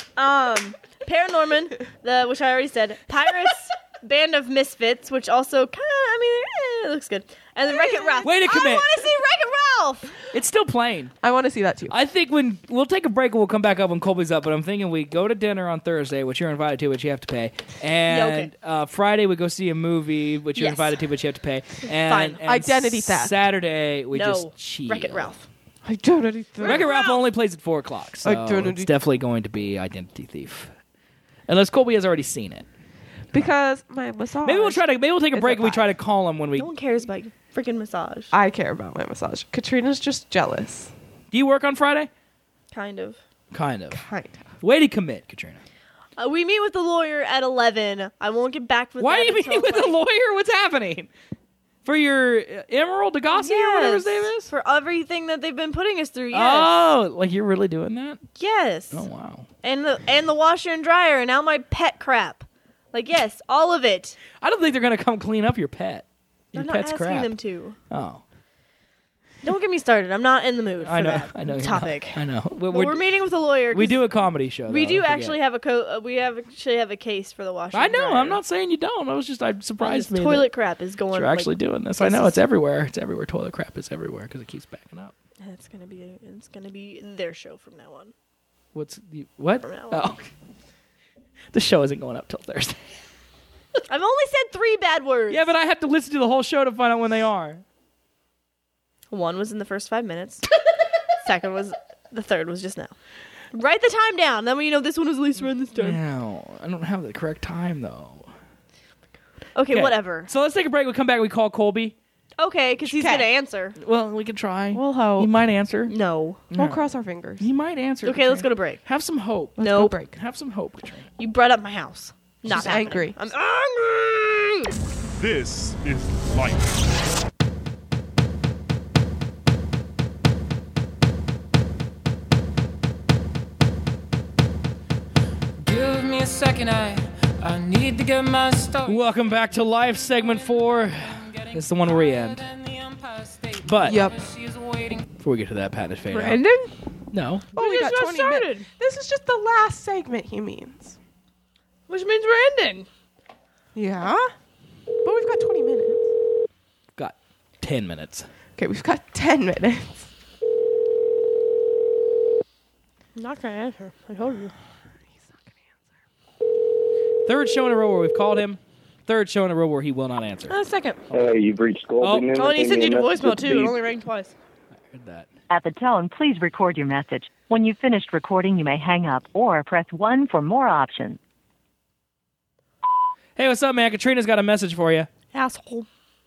Paranorman, which I already said. Pirates, Band of Misfits, which also kind of, it looks good. And then Wreck-It Ralph. Way to commit. I want to see Wreck-It Ralph. It's still playing. I want to see that too. I think when we'll take a break and we'll come back up when Colby's up, but I'm thinking we go to dinner on Thursday, which you're invited to, which you have to pay. And Friday we go see a movie, which you're Yes. invited to, which you have to pay. And, Fine. and Identity theft. Saturday we No, just chill. Wreck-It Ralph. Identity theft. Wreck-It Ralph only plays at 4 o'clock, so Identity- it's definitely going to be Identity Thief. Unless Colby has already seen it. Because my massage. Maybe we'll take a Is break at and we 5. try to call him when we... No one cares about your freaking massage. I care about my massage. Katrina's just jealous. Do you work on Friday? Kind of. Kind of. Kind of. Way to commit, Katrina. We meet with the lawyer at 11. I won't get back with Why that are you meeting until, with the like, lawyer? What's happening? For your Emerald Degassi or whatever his name is? For everything that they've been putting us through, yes. Oh, like you're really doing that? Yes. Oh, wow. And the washer and dryer and now my pet crap. Like, yes, all of it. I don't think they're going to come clean up your pet. Your I'm not pet's asking crap. them to. Oh. Don't get me started. I'm not in the mood for I know. that I know. you're topic. not. I know. But we're meeting with a lawyer. We 'cause do a comedy show. We though, do don't forget. actually have a case for the washer. I and know. dryer. I'm not saying you don't. I'm surprised This me. toilet that crap is going. you're actually doing this. I know it's everywhere. It's everywhere. Toilet crap is everywhere because it keeps backing up. It's gonna be their show from now on. What? From now Oh. on. The show isn't going up till Thursday. I've only said 3 bad words. Yeah, but I have to listen to the whole show to find out when they are. One was in the first 5 minutes. The third was just now. Write the time down. Then we know this one was at least around this time. No, I don't have the correct time though. Okay, whatever. So let's take a break. We come back. We call Colby. Okay, because he's Okay. gonna answer. Well, we can try. We'll hope. He might answer. No. We'll cross our fingers. He might answer. Okay, let's go Katrina. to break. Have some hope. Let's No. go break. Have some hope, Katrina. You brought up my house. Not She's happening. angry. I'm angry. This is life. Give me a second, I need to get my story. Welcome back to Live Segment 4. It's the one where we end. But Yep. before we get to that, Pat is fade out. ending? No. Oh, we got just 20 started. minutes. This is just the last segment, he means. Which means we're ending. Yeah? But we've got 20 minutes. Got 10 minutes. Okay, we've got 10 minutes. I'm not gonna answer. I told you. Third show in a row where we've called him. Third show in a row where he will not answer. A second. You've reached Golden. Oh, and he sent you to voicemail too. It only rang twice. Heard that. At the tone, please record your message. When you've finished recording, you may hang up or press 1 for more options. Hey, what's up, man? Katrina's got a message for you. Asshole.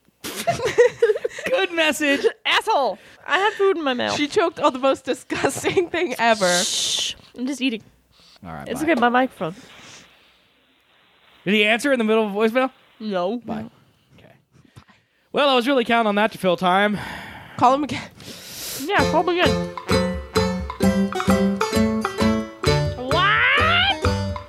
Good message. Asshole. I had food in my mouth. She choked on the most disgusting thing ever. Shh. I'm just eating. All right. It's bye. okay, my microphone. Did he answer in the middle of a voicemail? No. Bye. Okay. Well, I was really counting on that to fill time. Call him again. Yeah, call me again. What?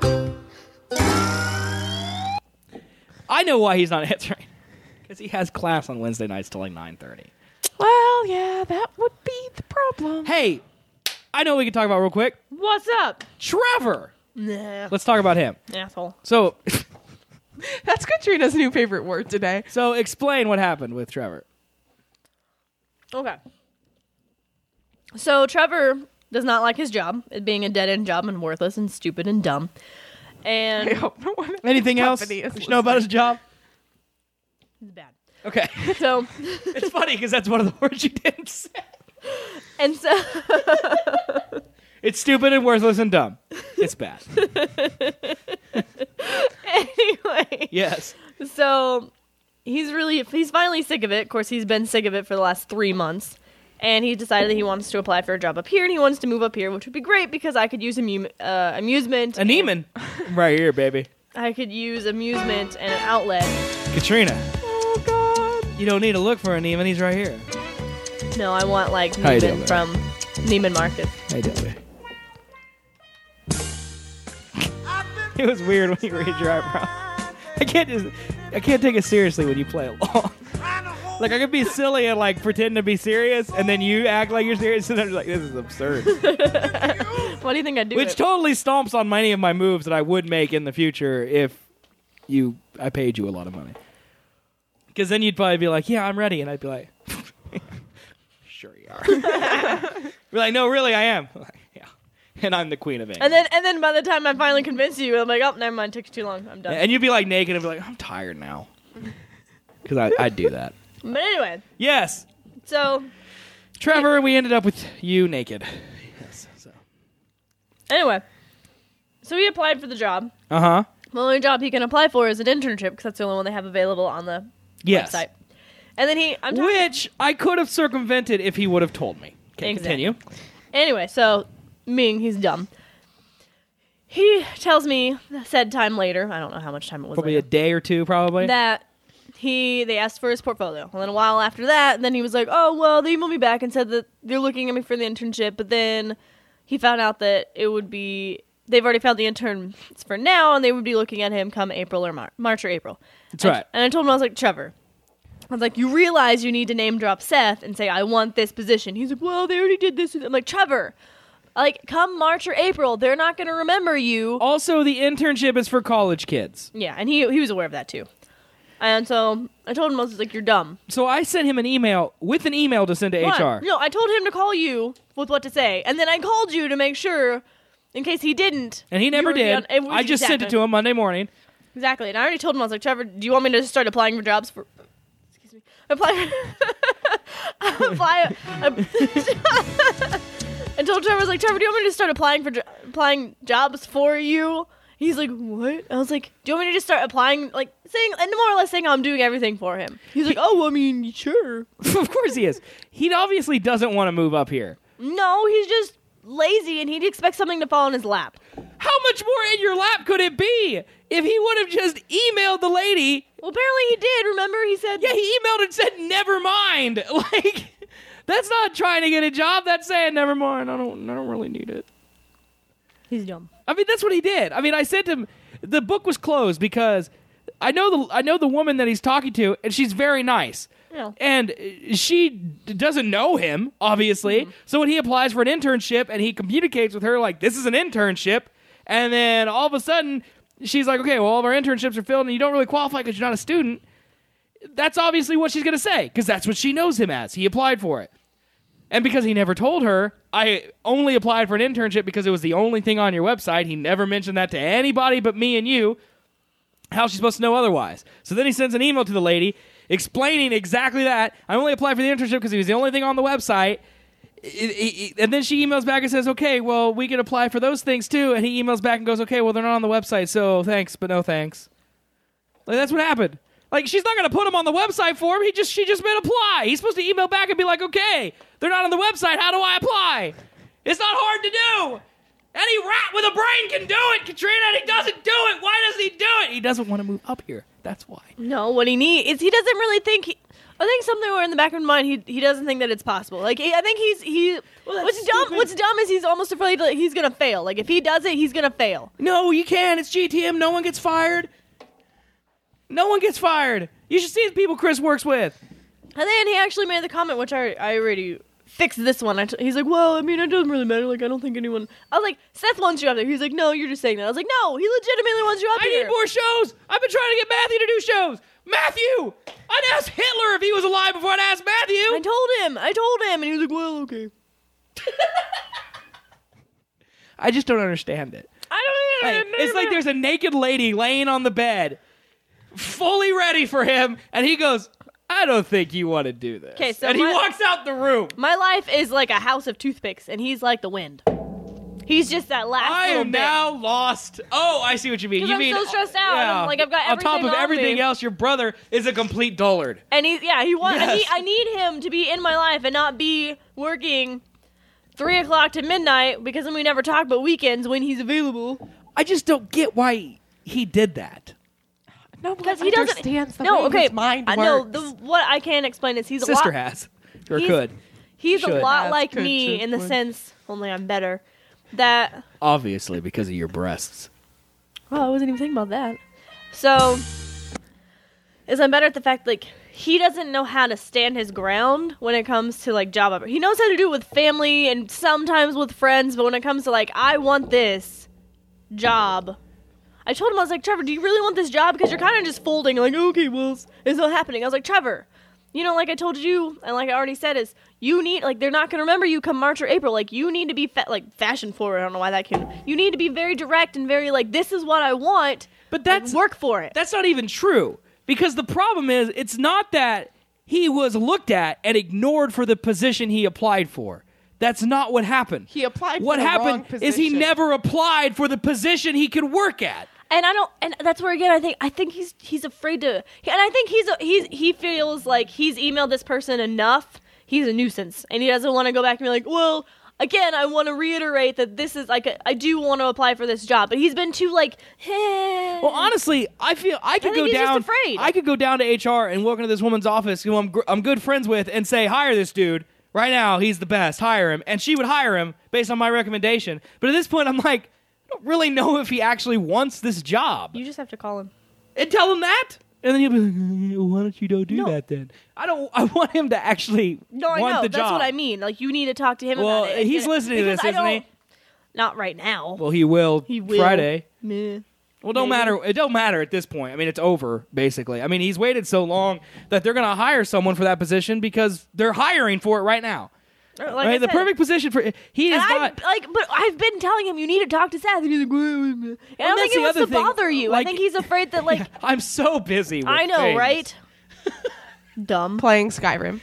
I know why he's not answering. Because he has class on Wednesday nights till like 9:30. Well, yeah, that would be the problem. Hey, I know we can talk about real quick. What's up? Trevor. Nah. Let's talk about him. Asshole. So, That's Katrina's new favorite word today. so explain what happened with Trevor. Okay. So Trevor does not like his job, it being a dead-end job and worthless and stupid and dumb. And I hope no one. Anything else company is you should know about his job? it's bad. Okay. So, It's funny because that's one of the words you didn't say. and so, It's stupid and worthless and dumb. It's bad. anyway. Yes. So he's finally sick of it. Of course, he's been sick of it for the last 3 months. And he decided that he wants to apply for a job up here, and he wants to move up here, which would be great because I could use amusement. A Neiman. Right here, baby. I could use amusement and an outlet. Katrina. Oh God. You don't need to look for a Neiman. He's right here. No, I want like How you doing, Neiman from Neiman Marcus. Hey, Debbie. It was weird when you raised your eyebrow. I can't take it seriously when you play along. Like, I could be silly and, like, pretend to be serious, and then you act like you're serious, and I'm just like, this is absurd. What do you think I'd do? Which totally stomps on many of my moves that I would make in the future if I paid you a lot of money. Because then you'd probably be like, yeah, I'm ready, and I'd be like, sure you are. You're like, no, really, I am. I'm like, yeah. And I'm the queen of England. And then by the time I finally convince you, I'm like, oh, never mind, took you too long, I'm done. And you'd be like naked and be like, I'm tired now. Because I'd do that. But anyway, Yes. so Trevor, we ended up with you naked. Yes. So. anyway, so he applied for the job. Uh-huh. The only job he can apply for is an internship because that's the only one they have available on the Yes. website. And then Which I could have circumvented if he would have told me. Okay, Exactly. continue. Anyway, so meaning he's dumb. He tells me said time later, I don't know how much time it was Probably later, a day or two, probably. that they asked for his portfolio. And then a while after that, then he was like, oh, well, they emailed me back and said that they're looking at me for the internship, but then he found out that it would be, they've already found the intern for now, and they would be looking at him come April or March or April. That's right. And I told him, I was like, Trevor, I was like, you realize you need to name drop Seth and say, I want this position. He's like, well, they already did this. I'm like, Trevor, like, come March or April, they're not going to remember you. Also, the internship is for college kids. Yeah, and he was aware of that, too. And so I told him, I was like, you're dumb. So I sent him an email with an email to send to What? HR. No, I told him to call you with what to say. And then I called you to make sure, in case he didn't. And he never did. I just sent it to him Monday morning. Exactly. And I already told him, I was like, Trevor, do you want me to start applying for jobs for... Excuse me. Apply... I told Trevor, I was like, Trevor, do you want me to start applying jobs for you? He's like, what? I was like, do you want me to just start applying, like, saying, and more or less saying I'm doing everything for him? He's like, oh, I mean, sure. Of course he is. He obviously doesn't want to move up here. No, he's just lazy, and he'd expect something to fall in his lap. How much more in your lap could it be if he would have just emailed the lady? Well, apparently he did. Remember, he said, Yeah, he emailed and said, never mind. Like, that's not trying to get a job. That's saying, never mind. I don't really need it. he's dumb. I mean, that's what he did. I mean, I sent him. The book was closed because I know the woman that he's talking to, and she's very nice. Yeah. And she doesn't know him, obviously. Mm-hmm. So when he applies for an internship and he communicates with her like, this is an internship, and then all of a sudden she's like, okay, well, all of our internships are filled and you don't really qualify because you're not a student. That's obviously what she's going to say because that's what she knows him as. He applied for it. And because he never told her, I only applied for an internship because it was the only thing on your website. He never mentioned that to anybody but me and you. How's she supposed to know otherwise? So then he sends an email to the lady explaining exactly that. I only applied for the internship because it was the only thing on the website. And then she emails back and says, okay, well, we can apply for those things too. And he emails back and goes, okay, well, they're not on the website, so thanks, but no thanks. Like, that's what happened. Like, she's not going to put him on the website for him. She just made apply. He's supposed to email back and be like, okay, they're not on the website. How do I apply? It's not hard to do. Any rat with a brain can do it, Katrina, and he doesn't do it. Why does he do it? He doesn't want to move up here. That's why. No, what he needs is he doesn't really think. I think somewhere in the back of his mind, he doesn't think that it's possible. Like I think what's dumb. What's dumb is he's almost afraid that he's gonna fail. Like if he does it, he's gonna fail. No, you can. It's GTM. No one gets fired. No one gets fired. You should see the people Chris works with. And then he actually made the comment, which I already fixed this one. He's like, well, I mean, it doesn't really matter. Like, I don't think anyone... I was like, Seth wants you up there. He's like, no, you're just saying that. I was like, no, he legitimately wants you up I here. need more shows. I've been trying to get Matthew to do shows. Matthew! I'd ask Hitler if he was alive before I'd ask Matthew. I told him. And he was like, well, okay. I just don't understand it. I don't even It's like there's a naked lady laying on the bed, fully ready for him, and he goes, I don't think you want to do this. Okay, so and he walks out the room. My life is like a house of toothpicks, and he's like the wind. He's just that last I little am bit. now lost. Oh, I see what you mean. 'Cause You I'm mean so stressed out, and I'm like, I've got on top of everything on everything me. else, your brother is a complete dullard. And he wants. Yes. I need him to be in my life and not be working 3 o'clock to midnight because then we never talk about weekends when he's available. I just don't get why he did that. No, Because he he doesn't. understands the no, way okay. his mind works. No, what I can't explain is he's a Sister lot. has. Or He's- could. He's Should. a lot Has, like could, me should, in the would. sense, only I'm better. That. Obviously, because of your breasts. Oh, I wasn't even thinking about that. So, is I'm better at the fact like he doesn't know how to stand his ground when it comes to like job. He knows how to do it with family and sometimes with friends, but when it comes to like I want this job, I told him I was like, Trevor, do you really want this job? Because you're kind of just folding. Like, okay, well, it's not happening. I was like, Trevor, you know, like I told you, and like I already said, is you need like they're not gonna remember you come March or April. Like you need to be fashion forward. I don't know why that came. You need to be very direct and very like this is what I want. But that's work for it. That's not even true. Because the problem is, it's not that he was looked at and ignored for the position he applied for. That's not what happened. He applied for what the happened wrong is he position. never applied for the position he could work at. And I don't, and that's where again I think he's afraid to, and I think he feels like he's emailed this person enough. He's a nuisance, and he doesn't want to go back and be like, well, again, I want to reiterate that this is like I do want to apply for this job, but he's been too like. Well, honestly, I feel I could I think go he's just down. afraid. I could go down to HR and walk into this woman's office who I'm good friends with and say, hire this dude right now. He's the best. Hire him, and she would hire him based on my recommendation. But at this point, I'm like, I don't really know if he actually wants this job. You just have to call him. And tell him that, and then he'll be like, why don't you don't do No. that then? I want him to actually No, I want know the that's job. what I mean. Like you need to talk to him Well, about it. he's listening to Because this, I isn't he? don't- Not right now. Well, he will. He will. Friday. Meh. Well, don't Maybe. matter. It don't matter at this point. I mean, it's over basically. I mean, he's waited so long that they're going to hire someone for that position because they're hiring for it right now. Like right? I The said. perfect position for he is And not. but I've been telling him you need to talk to Seth, and he's like, and I don't that's think he the wants other to thing. bother you. Like- I think he's afraid that like I'm so busy. With I know, things. right? Dumb. Playing Skyrim.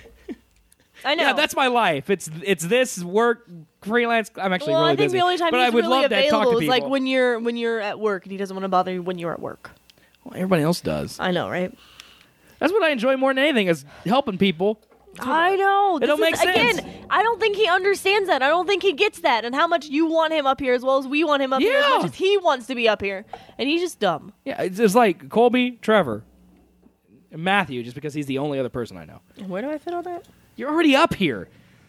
I know. Yeah, that's my life. It's this work freelance. I'm actually well, really I think busy. the only time but he's I would really love to talk available to is like people. when you're at work, and he doesn't want to bother you when you're at work. Well, everybody else does. I know, right? That's what I enjoy more than anything is helping people. I know. It don't This make is- sense. Again, I don't think he understands that. I don't think he gets that, and how much you want him up here as well as we want him up here as Yeah. much as he wants to be up here, and he's just dumb. Yeah, it's just like Colby, Trevor, and Matthew, just because he's the only other person I know. Where do I fit on that? You're already up here.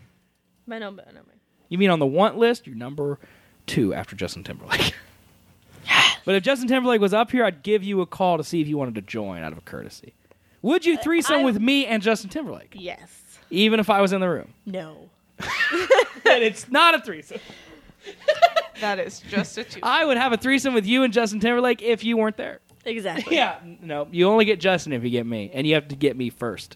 I know, but I know. You mean on the want list? You're number 2 after Justin Timberlake. But if Justin Timberlake was up here, I'd give you a call to see if you wanted to join out of a courtesy. Would you threesome with me and Justin Timberlake? Yes. Even if I was in the room? No. Then it's not a threesome. That is just a two. I would have a threesome with you and Justin Timberlake if you weren't there. Exactly. Yeah, no, you only get Justin if you get me, and you have to get me first.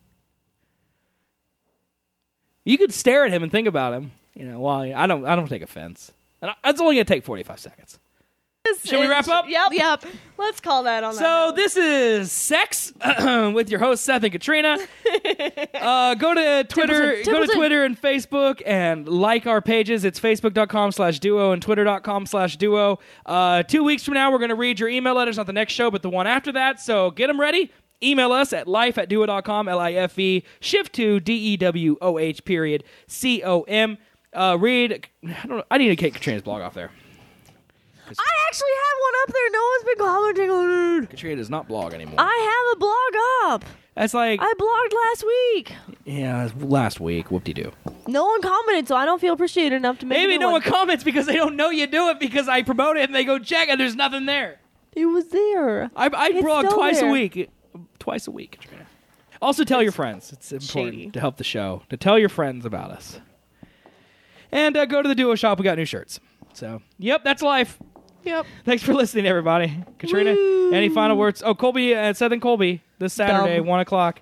You could stare at him and think about him. You know, well, I don't take offense. And it's only gonna take 45 seconds. Should we wrap up? Yep. Let's call that on that. So this is Sex with your hosts Seth and Katrina. Go to Twitter, Timpleton. go to Twitter and Facebook and like our pages. It's facebook.com/duo and twitter.com/duo. 2 weeks from now, we're going to read your email letters, not the next show, but the one after that. So get them ready. Email us at life@duo.com, LIFE, shift to DEWOH, .com. Read. I need to take Katrina's blog off there. I actually have one up there. No one's been commenting on it. Katrina does not blog anymore. I have a blog up. That's like I blogged last week. yeah, last week. Whoop-de-doo. No one commented, so I don't feel appreciated enough to make Maybe a new no one one. comments because they don't know you do it because I promote it and they go check and there's nothing there. It was there. I It's blog still twice there. a week. Twice a week, Katrina. Also tell your friends. It's important shady. to help the show. To tell your friends about us. And go to the Duo shop. We got new shirts. So, yep, that's life. Yep. Thanks for listening, everybody. Katrina, any final words? Oh, Colby, Seth and Colby, this Saturday, Dumb. 1 o'clock.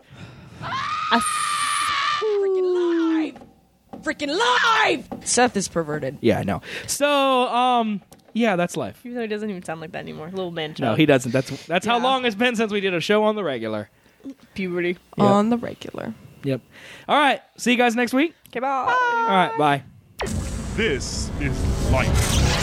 Freaking live! Seth is perverted. Yeah, I know. So, yeah, that's life. Even though he doesn't even sound like that anymore. Little man No, child. he doesn't. That's how long it's been since we did a show on the regular. Puberty. Yep. On the regular. Yep. All right. See you guys next week. Okay, bye. All right. Bye. This is life.